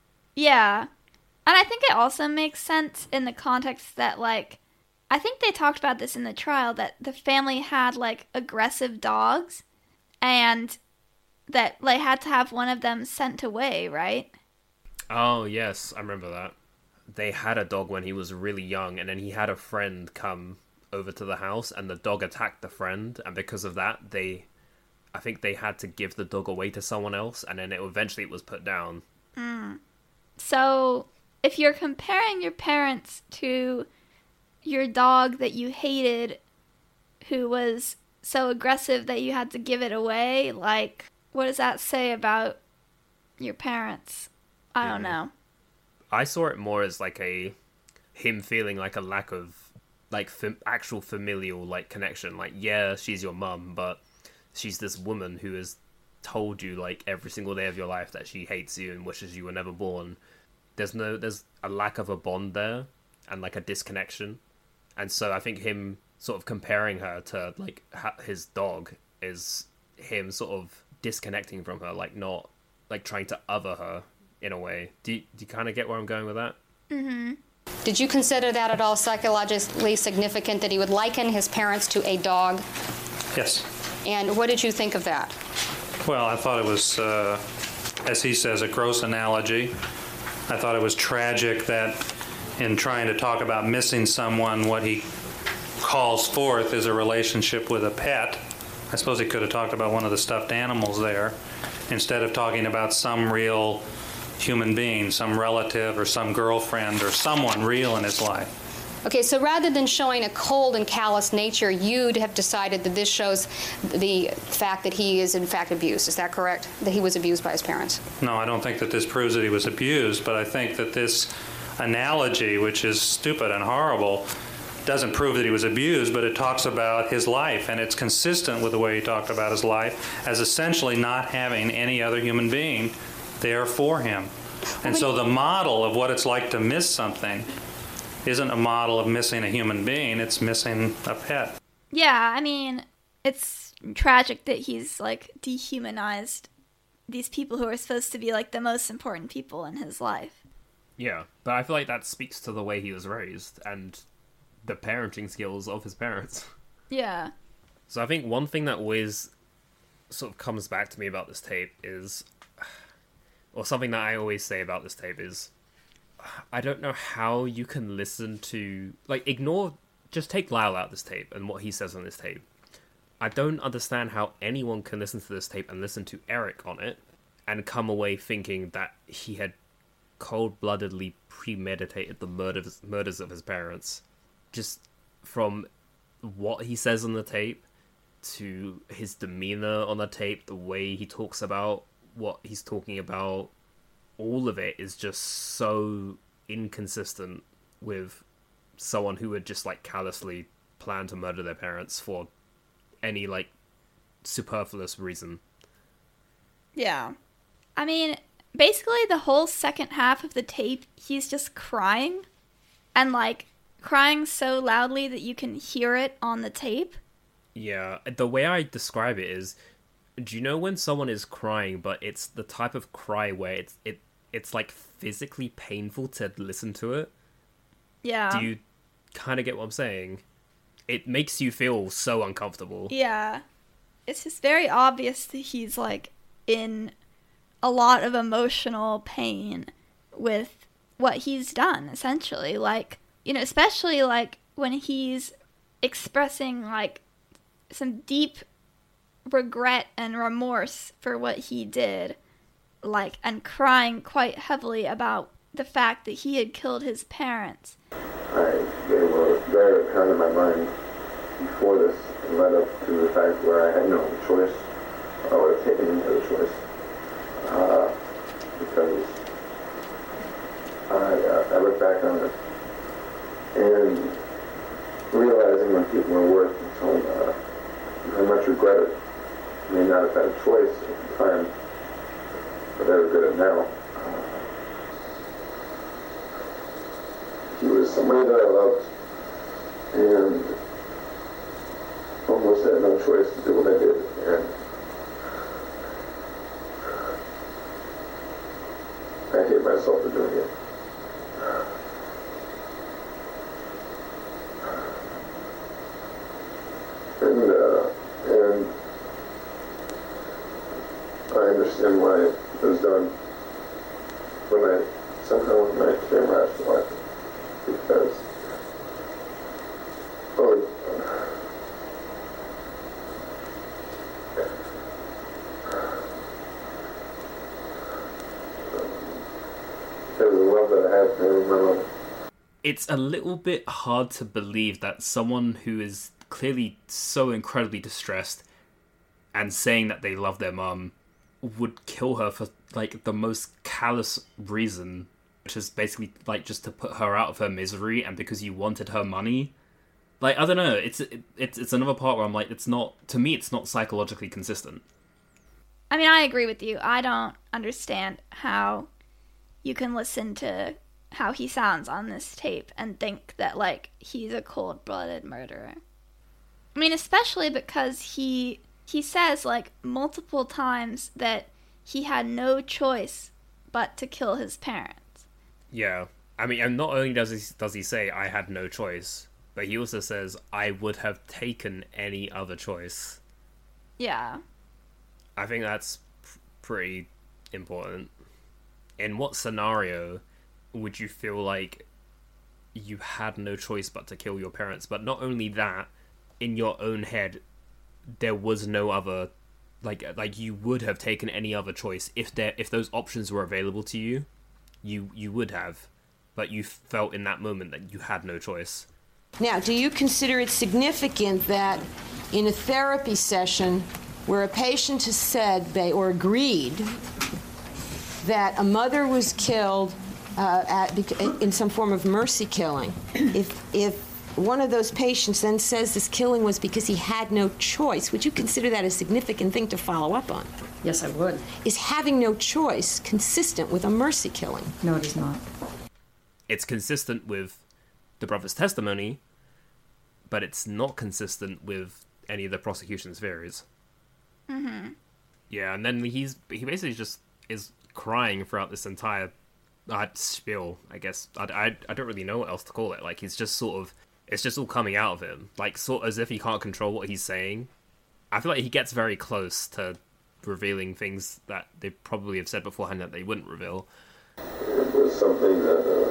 S1: Yeah. And I think it also makes sense in the context that, like, I think they talked about this in the trial, that the family had, like, aggressive dogs, and that they had to have one of them sent away, right?
S2: Oh, yes, I remember that. They had a dog when he was really young, and then he had a friend come over to the house, and the dog attacked the friend, and because of that, they... I think they had to give the dog away to someone else, and then it, eventually it was put down.
S1: Mm. So, if you're comparing your parents to your dog that you hated, who was so aggressive that you had to give it away, like, what does that say about your parents? I don't know.
S2: I saw it more as, like, a... him feeling like a lack of, like, fam- actual familial, like, connection. Like, yeah, she's your mum, but she's this woman who has told you, like, every single day of your life that she hates you and wishes you were never born. There's no, there's a lack of a bond there, and, like, a disconnection. And so I think him sort of comparing her to, like, ha- his dog is him sort of disconnecting from her, like, not, like, trying to other her in a way. Do you, do you kind of get where I'm going with that?
S1: Mm-hmm.
S7: Did you consider that at all psychologically significant, that he would liken his parents to a dog?
S8: Yes.
S7: And what did you think of that?
S8: Well, I thought it was, uh, as he says, a gross analogy. I thought it was tragic that in trying to talk about missing someone, what he calls forth is a relationship with a pet. I suppose he could have talked about one of the stuffed animals there, instead of talking about some real human being, some relative or some girlfriend or someone real in his life.
S7: Okay, so rather than showing a cold and callous nature, you'd have decided that this shows the fact that he is in fact abused. Is that correct? That he was abused by his parents?
S8: No, I don't think that this proves that he was abused, but I think that this analogy, which is stupid and horrible, doesn't prove that he was abused, but it talks about his life, and it's consistent with the way he talked about his life as essentially not having any other human being there for him. And so the model of what it's like to miss something isn't a model of missing a human being, it's missing a pet.
S1: Yeah, I mean, it's tragic that he's, like, dehumanized these people who are supposed to be, like, the most important people in his life.
S2: Yeah, but I feel like that speaks to the way he was raised and the parenting skills of his parents.
S1: Yeah.
S2: So I think one thing that always sort of comes back to me about this tape is, or something that I always say about this tape is, I don't know how you can listen to, like, ignore, just take Lyle out of this tape and what he says on this tape. I don't understand how anyone can listen to this tape and listen to Eric on it and come away thinking that he had cold-bloodedly premeditated the murders, murders of his parents. Just from what he says on the tape to his demeanor on the tape, the way he talks about what he's talking about, all of it is just so inconsistent with someone who would just, like, callously plan to murder their parents for any, like, superfluous reason.
S1: Yeah. I mean, basically the whole second half of the tape, he's just crying, and, like, crying so loudly that you can hear it on the tape.
S2: Yeah, the way I describe it is, do you know when someone is crying, but it's the type of cry where it's it it's like physically painful to listen to it?
S1: Yeah.
S2: Do you kind of get what I'm saying? It makes you feel so uncomfortable.
S1: Yeah. It's just very obvious that he's, like, in a lot of emotional pain with what he's done, essentially. Like, you know, especially like when he's expressing like some deep regret and remorse for what he did, like, and crying quite heavily about the fact that he had killed his parents.
S4: I, they were very apparent in my mind before this and led up to the fact where I had no choice. I would have taken any other choice. Uh, because I, uh, I look back on it and realizing when people were worth and so uh, I much regret it. I may not have had a choice at the time, but I regret it now. Uh, he was somebody that I loved and almost had no choice to do what I did. And I hate myself for doing it. And, uh, and I understand why it was done when I somehow when I came rationalized it. Because, oh, because of the love that I had for my life.
S2: It's a little bit hard to believe that someone who is clearly so incredibly distressed and saying that they love their mum would kill her for, like, the most callous reason, which is basically, like, just to put her out of her misery and because you wanted her money. Like, I don't know, it's it, it's it's another part where I'm like, it's not, to me, it's not psychologically consistent.
S1: I mean, I agree with you. I don't understand how you can listen to how he sounds on this tape and think that, like, he's a cold-blooded murderer. I mean, especially because he he says, like, multiple times that he had no choice but to kill his parents.
S2: Yeah. I mean, and not only does he, does he say, I had no choice, but he also says, I would have taken any other choice.
S1: Yeah.
S2: I think that's p- pretty important. In what scenario would you feel like you had no choice but to kill your parents? But not only that, in your own head, there was no other, like, like you would have taken any other choice if there, if those options were available to you, you you would have, but you felt in that moment that you had no choice.
S5: Now, do you consider it significant that in a therapy session where a patient has said they or agreed that a mother was killed uh, at, in some form of mercy killing, if if one of those patients then says this killing was because he had no choice, would you consider that a significant thing to follow up on?
S6: Yes, I would.
S5: Is having no choice consistent with a mercy killing?
S6: No, it is not.
S2: It's consistent with the brother's testimony, but it's not consistent with any of the prosecution's theories.
S1: Mm-hmm.
S2: Yeah, and then he's he basically just is crying throughout this entire uh, spiel, I guess. I, I, I don't really know what else to call it. Like, he's just sort of, it's just all coming out of him. Like, sort of as if he can't control what he's saying. I feel like he gets very close to revealing things that they probably have said beforehand that they wouldn't reveal.
S4: It was something that uh,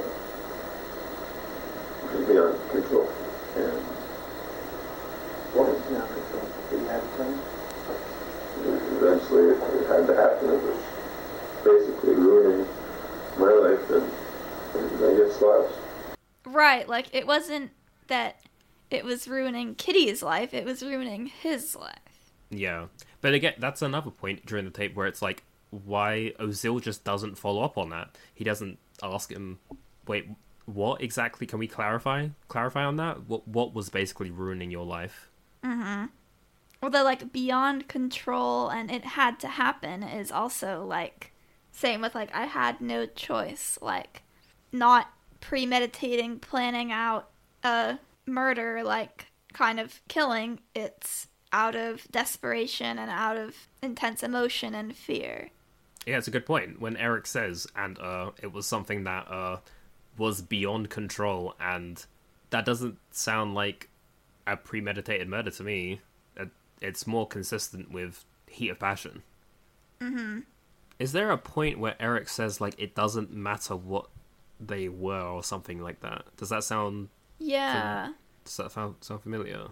S4: was beyond control. And
S3: What was beyond control? Did you have to tell me?
S4: eventually it, it had to happen. It was basically ruining my life and, and I guess lives.
S1: Right, like, it wasn't that it was ruining Kitty's life, it was ruining his life.
S2: Yeah. But again, that's another point during the tape where it's like, why Ozil just doesn't follow up on that. He doesn't ask him, wait, what exactly? Can we clarify? Clarify on that? What what was basically ruining your life?
S1: Mm-hmm. Well, the, like, beyond control and it had to happen is also, like, same with, like, I had no choice. Like, not premeditating, planning out a murder, like, kind of killing. It's out of desperation and out of intense emotion and fear.
S2: Yeah, it's a good point. When Eric says, and uh, it was something that uh, was beyond control, and that doesn't sound like a premeditated murder to me. It, it's more consistent with heat of passion.
S1: Mm-hmm.
S2: Is there a point where Eric says, like, it doesn't matter what they were or something like that? Does that sound...
S1: Yeah.
S2: Does that sound, sound familiar?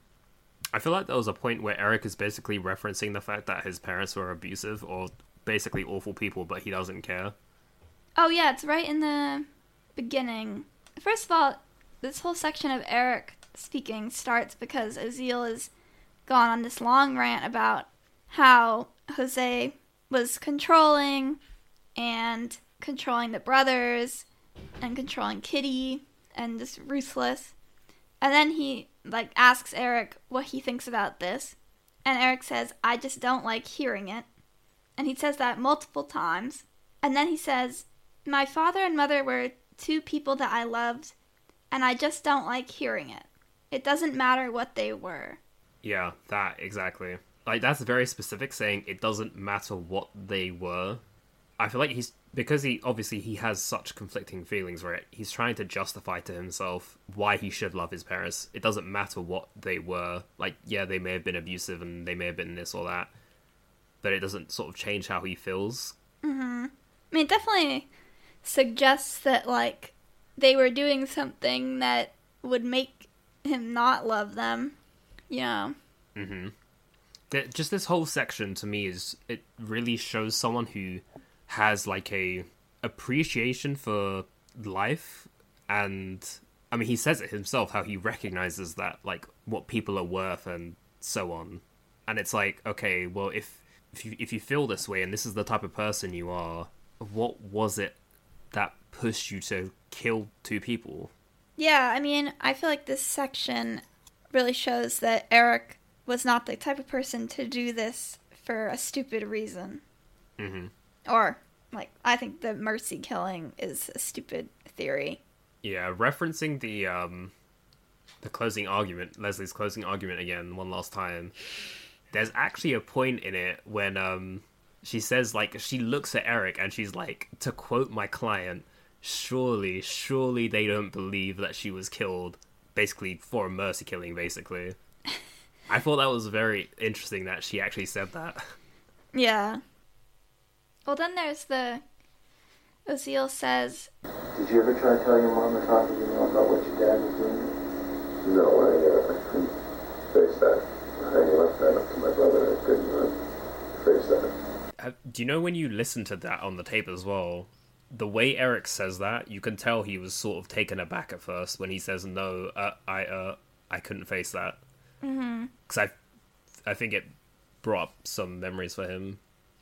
S2: I feel like there was a point where Eric is basically referencing the fact that his parents were abusive or basically awful people, but he doesn't care.
S1: Oh, yeah, it's right in the beginning. First of all, this whole section of Eric speaking starts because Oziel has gone on this long rant about how Jose was controlling and controlling the brothers and controlling Kitty and just ruthless. And then he like asks Eric what he thinks about this. And Eric says, I just don't like hearing it. And he says that multiple times. And then he says, my father and mother were two people that I loved, and I just don't like hearing it. It doesn't matter what they were.
S2: Yeah, that, exactly. Like, that's very specific, saying it doesn't matter what they were. I feel like he's, because he, obviously he has such conflicting feelings, right? He's trying to justify to himself why he should love his parents. It doesn't matter what they were. Like, yeah, they may have been abusive and they may have been this or that, but it doesn't sort of change how he feels.
S1: Mm-hmm. I mean, it definitely suggests that, like, they were doing something that would make him not love them, you know?
S2: Mm-hmm. Just this whole section, to me, is it really shows someone who has, like, a appreciation for life, and, I mean, he says it himself, how he recognizes that, like, what people are worth and so on. And it's like, okay, well, if, if you, if you feel this way, and this is the type of person you are, what was it that pushed you to kill two people?
S1: Yeah, I mean, I feel like this section really shows that Eric was not the type of person to do this for a stupid reason.
S2: Mm-hmm.
S1: Or, like, I think the mercy killing is a stupid theory.
S2: Yeah, referencing the, um, the closing argument, Leslie's closing argument again, one last time, there's actually a point in it when, um, she says, like, she looks at Eric and she's like, to quote my client, surely, surely they don't believe that she was killed, basically, for a mercy killing, basically. I thought that was very interesting that she actually said that.
S1: Yeah. Well, then there's the... Oziel says...
S3: Did you ever try to tell your mom or talk to your mom about what your dad was doing?
S4: No, I, uh, I couldn't face that. I left that up to my brother. I couldn't uh, face that.
S2: Uh, do you know when you listen to that on the tape as well, the way Eric says that, you can tell he was sort of taken aback at first when he says, no, uh, I, uh, I couldn't face that.
S1: Mm-hmm.
S2: Because I, I think it brought up some memories for him.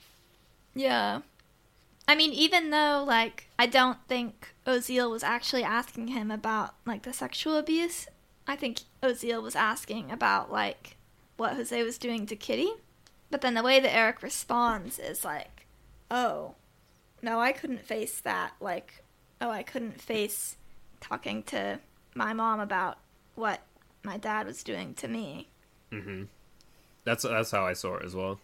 S1: Yeah. I mean, even though, like, I don't think Oziel was actually asking him about, like, the sexual abuse, I think Oziel was asking about, like, what Jose was doing to Kitty. But then the way that Eric responds is like, oh, no, I couldn't face that. Like, oh, I couldn't face talking to my mom about what my dad was doing to me.
S2: Mm-hmm. That's that's how I saw it as well.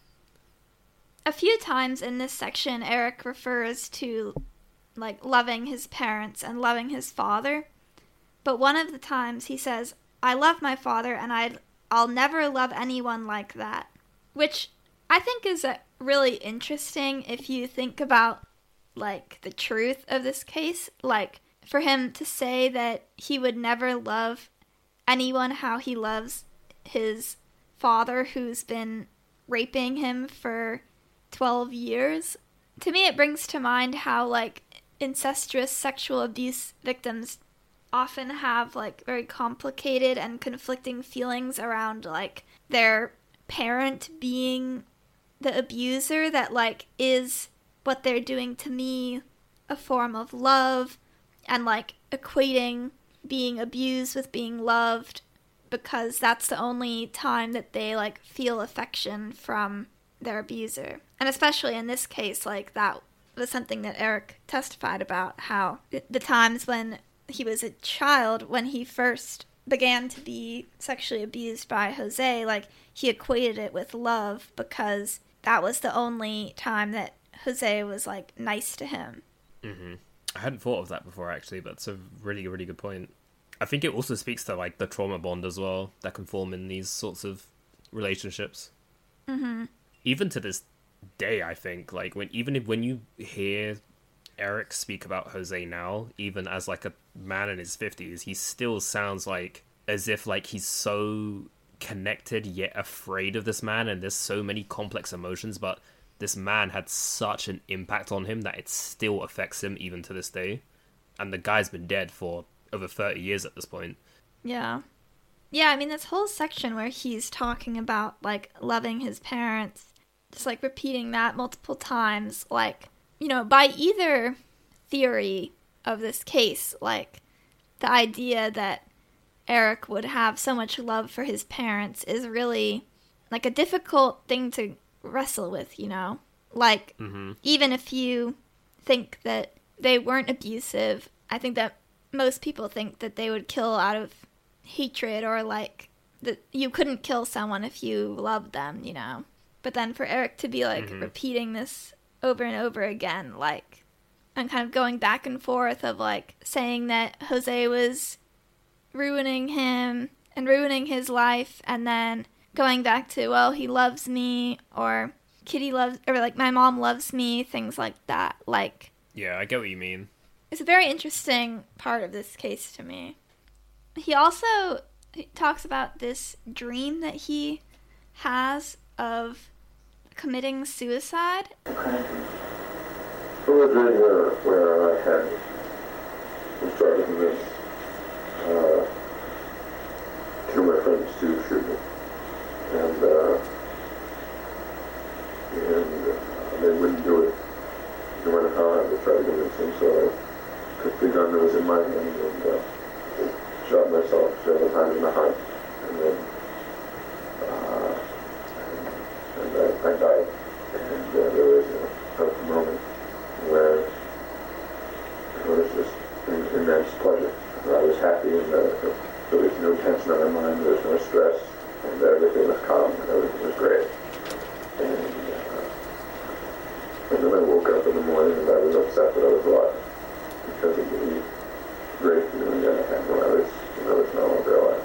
S1: A few times in this section, Eric refers to, like, loving his parents and loving his father. But one of the times he says, I love my father and I'd, I'll never love anyone like that. Which I think is a really interesting if you think about, like, the truth of this case. Like, for him to say that he would never love anyone how he loves his father who's been raping him for twelve years. To me, it brings to mind how, like, incestuous sexual abuse victims often have, like, very complicated and conflicting feelings around, like, their parent being the abuser, that, like, is what they're doing to me a form of love, and, like, equating being abused with being loved because that's the only time that they, like, feel affection from their abuser. And especially in this case, like, that was something that Eric testified about, how the times when he was a child, when he first began to be sexually abused by Jose, like, he equated it with love because that was the only time that Jose was, like, nice to him.
S2: Mm-hmm. I hadn't thought of that before, actually, but it's a really, really good point. I think it also speaks to, like, the trauma bond as well that can form in these sorts of relationships.
S1: Mm-hmm.
S2: Even to this day, I think. Like, when even if, when you hear Eric speak about Jose now, even as like a man in his fifties, he still sounds like as if like he's so connected yet afraid of this man, and there's so many complex emotions, but this man had such an impact on him that it still affects him even to this day. And the guy's been dead for over thirty years at this point.
S1: Yeah. Yeah, I mean, this whole section where he's talking about, like, loving his parents, just, like, repeating that multiple times, like, you know, by either theory of this case, like, the idea that Eric would have so much love for his parents is really, like, a difficult thing to wrestle with, you know? Like, mm-hmm. even if you think that they weren't abusive, I think that most people think that they would kill out of hatred, or like that you couldn't kill someone if you loved them, you know. But then for Eric to be like mm-hmm. repeating this over and over again, like, and kind of going back and forth of like saying that Jose was ruining him and ruining his life, and then going back to, well, he loves me, or Kitty loves, or like my mom loves me, things like that. Like,
S2: yeah, I get what you mean.
S1: It's a very interesting part of this case to me. He also talks about this dream that he has of committing suicide.
S4: It was a dream where, where I had was trying to convince uh, two of my friends to shoot me. And, uh, and uh, they wouldn't do it no matter how hard they tried to convince them, so I took the gun that was in my hand and uh, shot myself several times in the heart, and then uh, and, and I, I died. And uh, there was a, a moment where it was just an immense pleasure. I was happy, and uh, there was no tension on my mind, there was no stress, and everything was calm, and everything was great. And, uh, and then I woke up in the morning, and I was upset that I was alive, because of the great feeling that I had when I was, when I was no longer alive.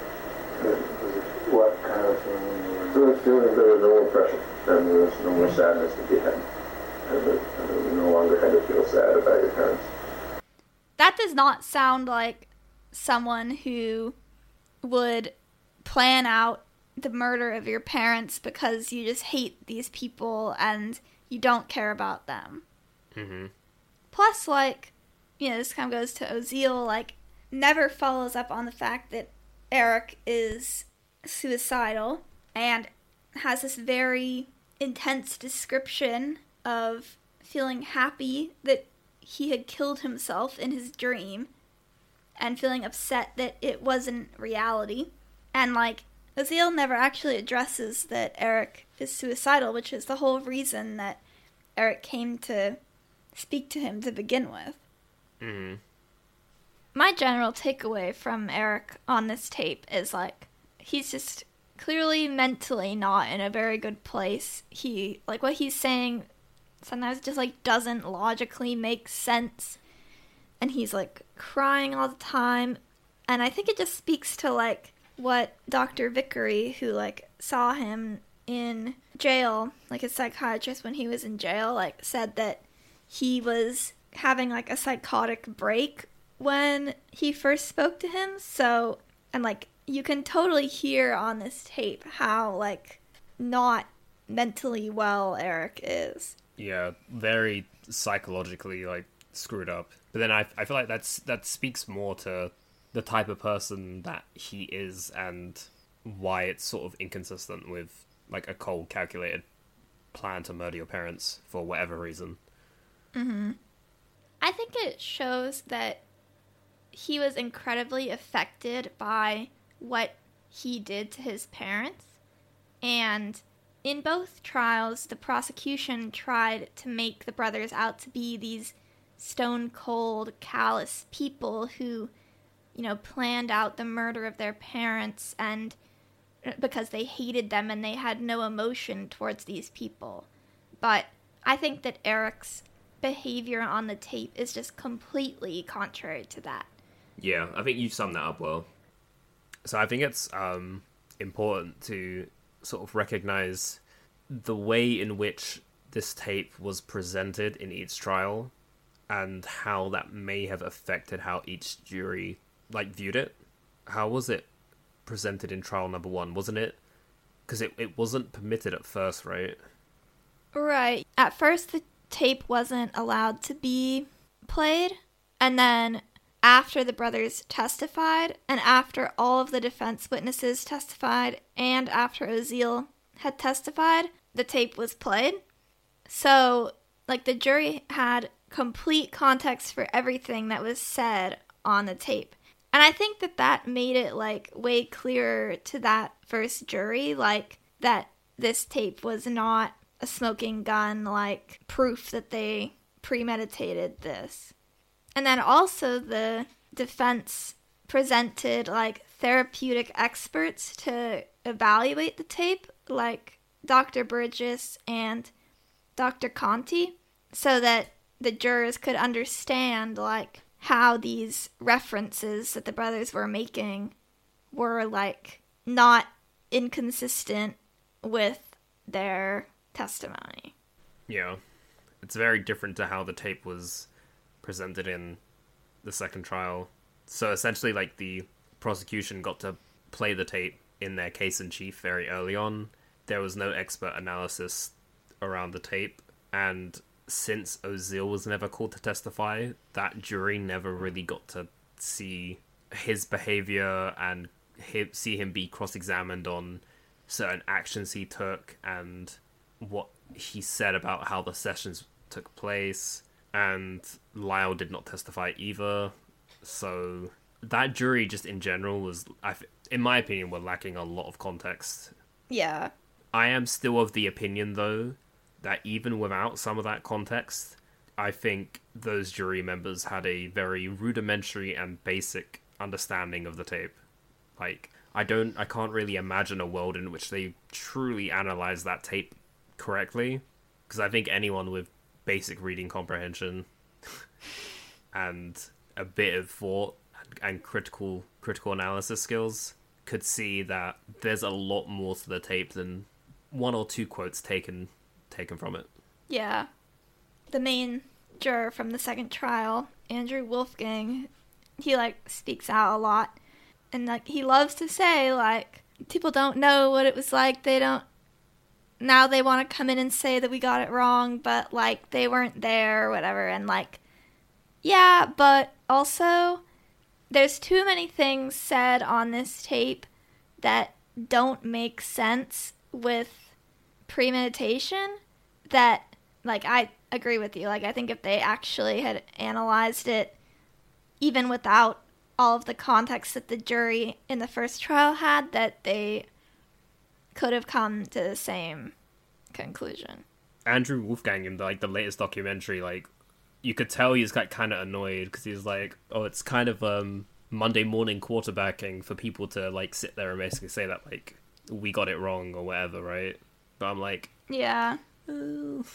S4: And
S3: what kind of feeling?
S4: there was feeling there was no oppression, and there was no more sadness to be had, and that and you no longer had to feel sad about your parents.
S1: That does not sound like someone who would plan out the murder of your parents because you just hate these people and you don't care about them.
S2: Mm-hmm.
S1: Plus, like, you know, this kind of goes to Oziel, like, never follows up on the fact that Eric is suicidal and has this very intense description of feeling happy that he had killed himself in his dream and feeling upset that it wasn't reality. And, like, Oziel never actually addresses that Eric is suicidal, which is the whole reason that Eric came to speak to him to begin with.
S2: Mm-hmm.
S1: My general takeaway from Eric on this tape is, like, he's just clearly mentally not in a very good place. He, like, what he's saying sometimes just, like, doesn't logically make sense. And he's, like, crying all the time. And I think it just speaks to, like, what Doctor Vickery, who, like, saw him in jail, like, a psychiatrist when he was in jail, like, said that he was having, like, a psychotic break when he first spoke to him. So, and, like, you can totally hear on this tape how, like, not mentally well Eric is.
S2: Yeah, very psychologically, like, screwed up. But then I, I feel like that's that speaks more to the type of person that he is and why it's sort of inconsistent with, like, a cold, calculated plan to murder your parents for whatever reason.
S1: Mm-hmm. I think it shows that he was incredibly affected by what he did to his parents. And in both trials, the prosecution tried to make the brothers out to be these stone-cold, callous people who, you know, planned out the murder of their parents and because they hated them and they had no emotion towards these people. But I think that Eric's behavior on the tape is just completely contrary to that.
S2: Yeah, I think you summed that up well. So I think it's um, important to sort of recognize the way in which this tape was presented in each trial and how that may have affected how each jury like viewed it. How was it presented in trial number one? Wasn't it? Because it, it wasn't permitted at first, right?
S1: Right. At first, the tape wasn't allowed to be played. And then after the brothers testified, and after all of the defense witnesses testified, and after Oziel had testified, the tape was played. So, like, the jury had complete context for everything that was said on the tape. And I think that that made it, like, way clearer to that first jury, like, that this tape was not a smoking gun, like, proof that they premeditated this. And then also the defense presented, like, therapeutic experts to evaluate the tape, like Doctor Burgess and Doctor Conti, so that the jurors could understand, like, how these references that the brothers were making were, like, not inconsistent with their testimony.
S2: Yeah. It's very different to how the tape was presented in the second trial. So essentially, like, the prosecution got to play the tape in their case in chief very early on. There was no expert analysis around the tape, and since Oziel was never called to testify, that jury never really got to see his behavior and he- see him be cross-examined on certain actions he took and what he said about how the sessions took place. And Lyle did not testify either. So that jury just in general was, I, in my opinion, were lacking a lot of context.
S1: Yeah.
S2: I am still of the opinion, though, that even without some of that context, I think those jury members had a very rudimentary and basic understanding of the tape. Like, I don't, I can't really imagine a world in which they truly analyze that tape correctly, because I think anyone with basic reading comprehension and a bit of thought and critical critical analysis skills could see that there's a lot more to the tape than one or two quotes taken taken from it.
S1: Yeah. The main juror from the second trial, Andrew Wolfgang, he, like, speaks out a lot. And, like, he loves to say, like, people don't know what it was like. They don't... Now they want to come in and say that we got it wrong, but, like, they weren't there or whatever. And, like, yeah, but also there's too many things said on this tape that don't make sense with premeditation that, like, I agree with you. Like, I think if they actually had analyzed it, even without all of the context that the jury in the first trial had, that they could have come to the same conclusion.
S2: Andrew Wolfgang in the, like the latest documentary, like, you could tell he's got kind of annoyed because he's like, oh, it's kind of um Monday morning quarterbacking for people to, like, sit there and basically say that, like, we got it wrong or whatever, right? But I'm like,
S1: yeah.
S2: Uh...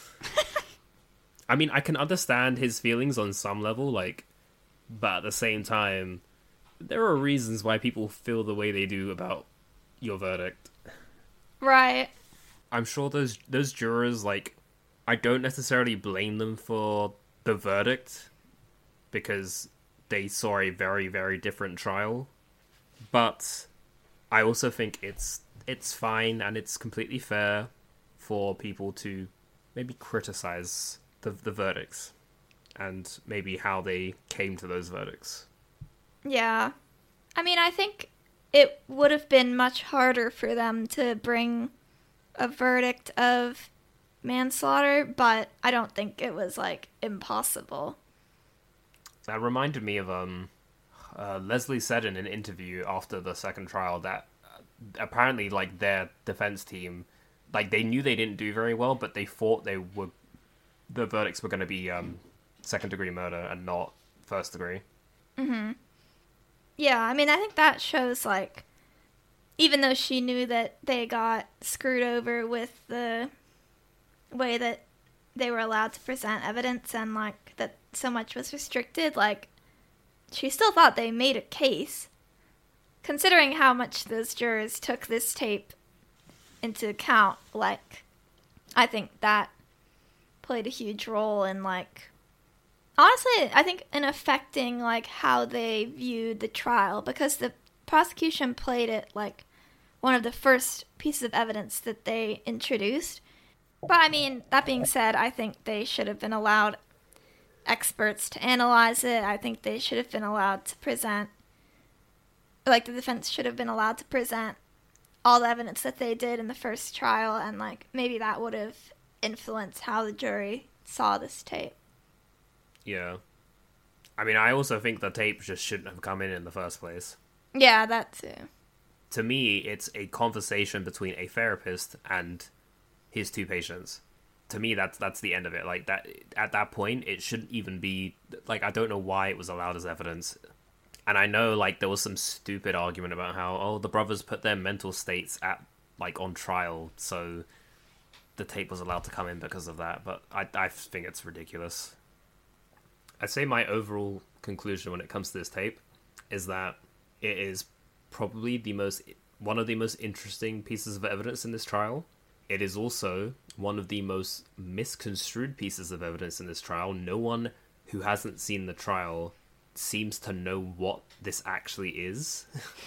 S2: I mean, I can understand his feelings on some level, like, but at the same time, there are reasons why people feel the way they do about your verdict.
S1: Right.
S2: I'm sure those those jurors, like, I don't necessarily blame them for the verdict because they saw a very, very different trial. But I also think it's it's fine and it's completely fair for people to maybe criticize the the verdicts and maybe how they came to those verdicts.
S1: Yeah. I mean, I think it would have been much harder for them to bring a verdict of manslaughter, but I don't think it was, like, impossible.
S2: That reminded me of, um, uh, Leslie said in an interview after the second trial that uh, apparently, like, their defense team, like, they knew they didn't do very well, but they thought they were, the verdicts were going to be, um, second degree murder and not first degree.
S1: Mm-hmm. Yeah, I mean, I think that shows, like, even though she knew that they got screwed over with the way that they were allowed to present evidence and, like, that so much was restricted, like, she still thought they made a case. Considering how much those jurors took this tape into account, like, I think that played a huge role in, like, honestly, I think in affecting, like, how they viewed the trial, because the prosecution played it, like, one of the first pieces of evidence that they introduced. But, I mean, that being said, I think they should have been allowed experts to analyze it. I think they should have been allowed to present, like, the defense should have been allowed to present all the evidence that they did in the first trial, and, like, maybe that would have influenced how the jury saw this tape.
S2: Yeah. I mean, I also think the tape just shouldn't have come in in the first place.
S1: Yeah, that too.
S2: To me, it's a conversation between a therapist and his two patients. To me, that's that's the end of it. Like, that at that point, it shouldn't even be, like, I don't know why it was allowed as evidence. And I know, like, there was some stupid argument about how, oh, the brothers put their mental states at, like, on trial, so the tape was allowed to come in because of that. But I, I think it's ridiculous. I'd say my overall conclusion when it comes to this tape is that it is probably the most one of the most interesting pieces of evidence in this trial. It is also one of the most misconstrued pieces of evidence in this trial. No one who hasn't seen the trial seems to know what this actually is.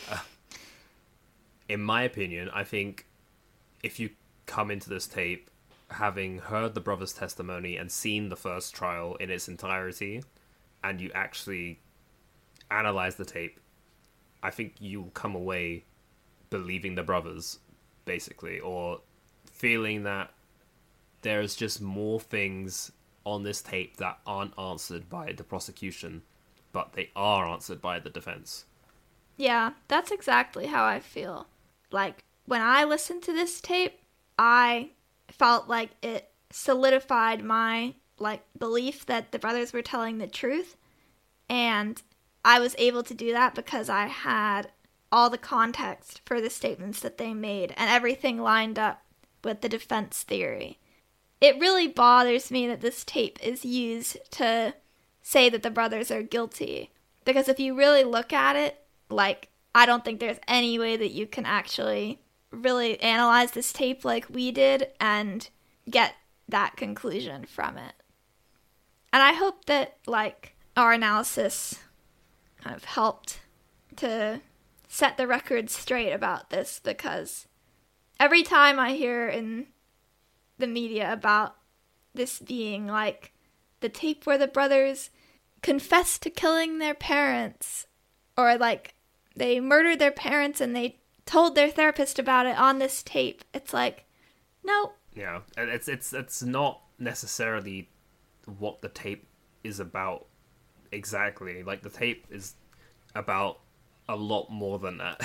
S2: In my opinion, I think if you come into this tape having heard the brother's testimony and seen the first trial in its entirety, and you actually analyze the tape, I think you'll come away believing the brothers, basically, or feeling that there's just more things on this tape that aren't answered by the prosecution, but they are answered by the defense.
S1: Yeah, that's exactly how I feel. Like, when I listened to this tape, I felt like it solidified my, like, belief that the brothers were telling the truth, and I was able to do that because I had all the context for the statements that they made, and everything lined up with the defense theory. It really bothers me that this tape is used to say that the brothers are guilty, because if you really look at it, like, I don't think there's any way that you can actually really analyze this tape like we did and get that conclusion from it. And I hope that, like, our analysis kind of helped to set the record straight about this, because every time I hear in the media about this being, like, the tape where the brothers confessed to killing their parents, or, like, they murdered their parents and they told their therapist about it on this tape, it's like, no.
S2: Yeah, and it's it's it's not necessarily what the tape is about exactly. Like, the tape is about a lot more than that.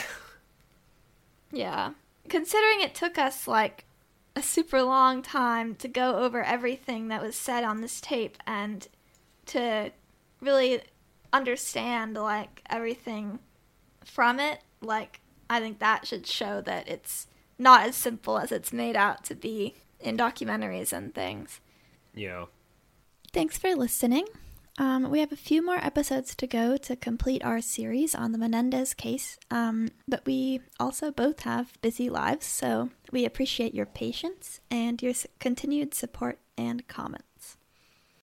S1: Yeah. Considering it took us, like, a super long time to go over everything that was said on this tape and to really understand, like, everything from it, like, I think that should show that it's not as simple as it's made out to be in documentaries and things.
S2: Yeah.
S1: Thanks for listening. Um, we have a few more episodes to go to complete our series on the Menendez case, um, but we also both have busy lives, so we appreciate your patience and your continued support and comments.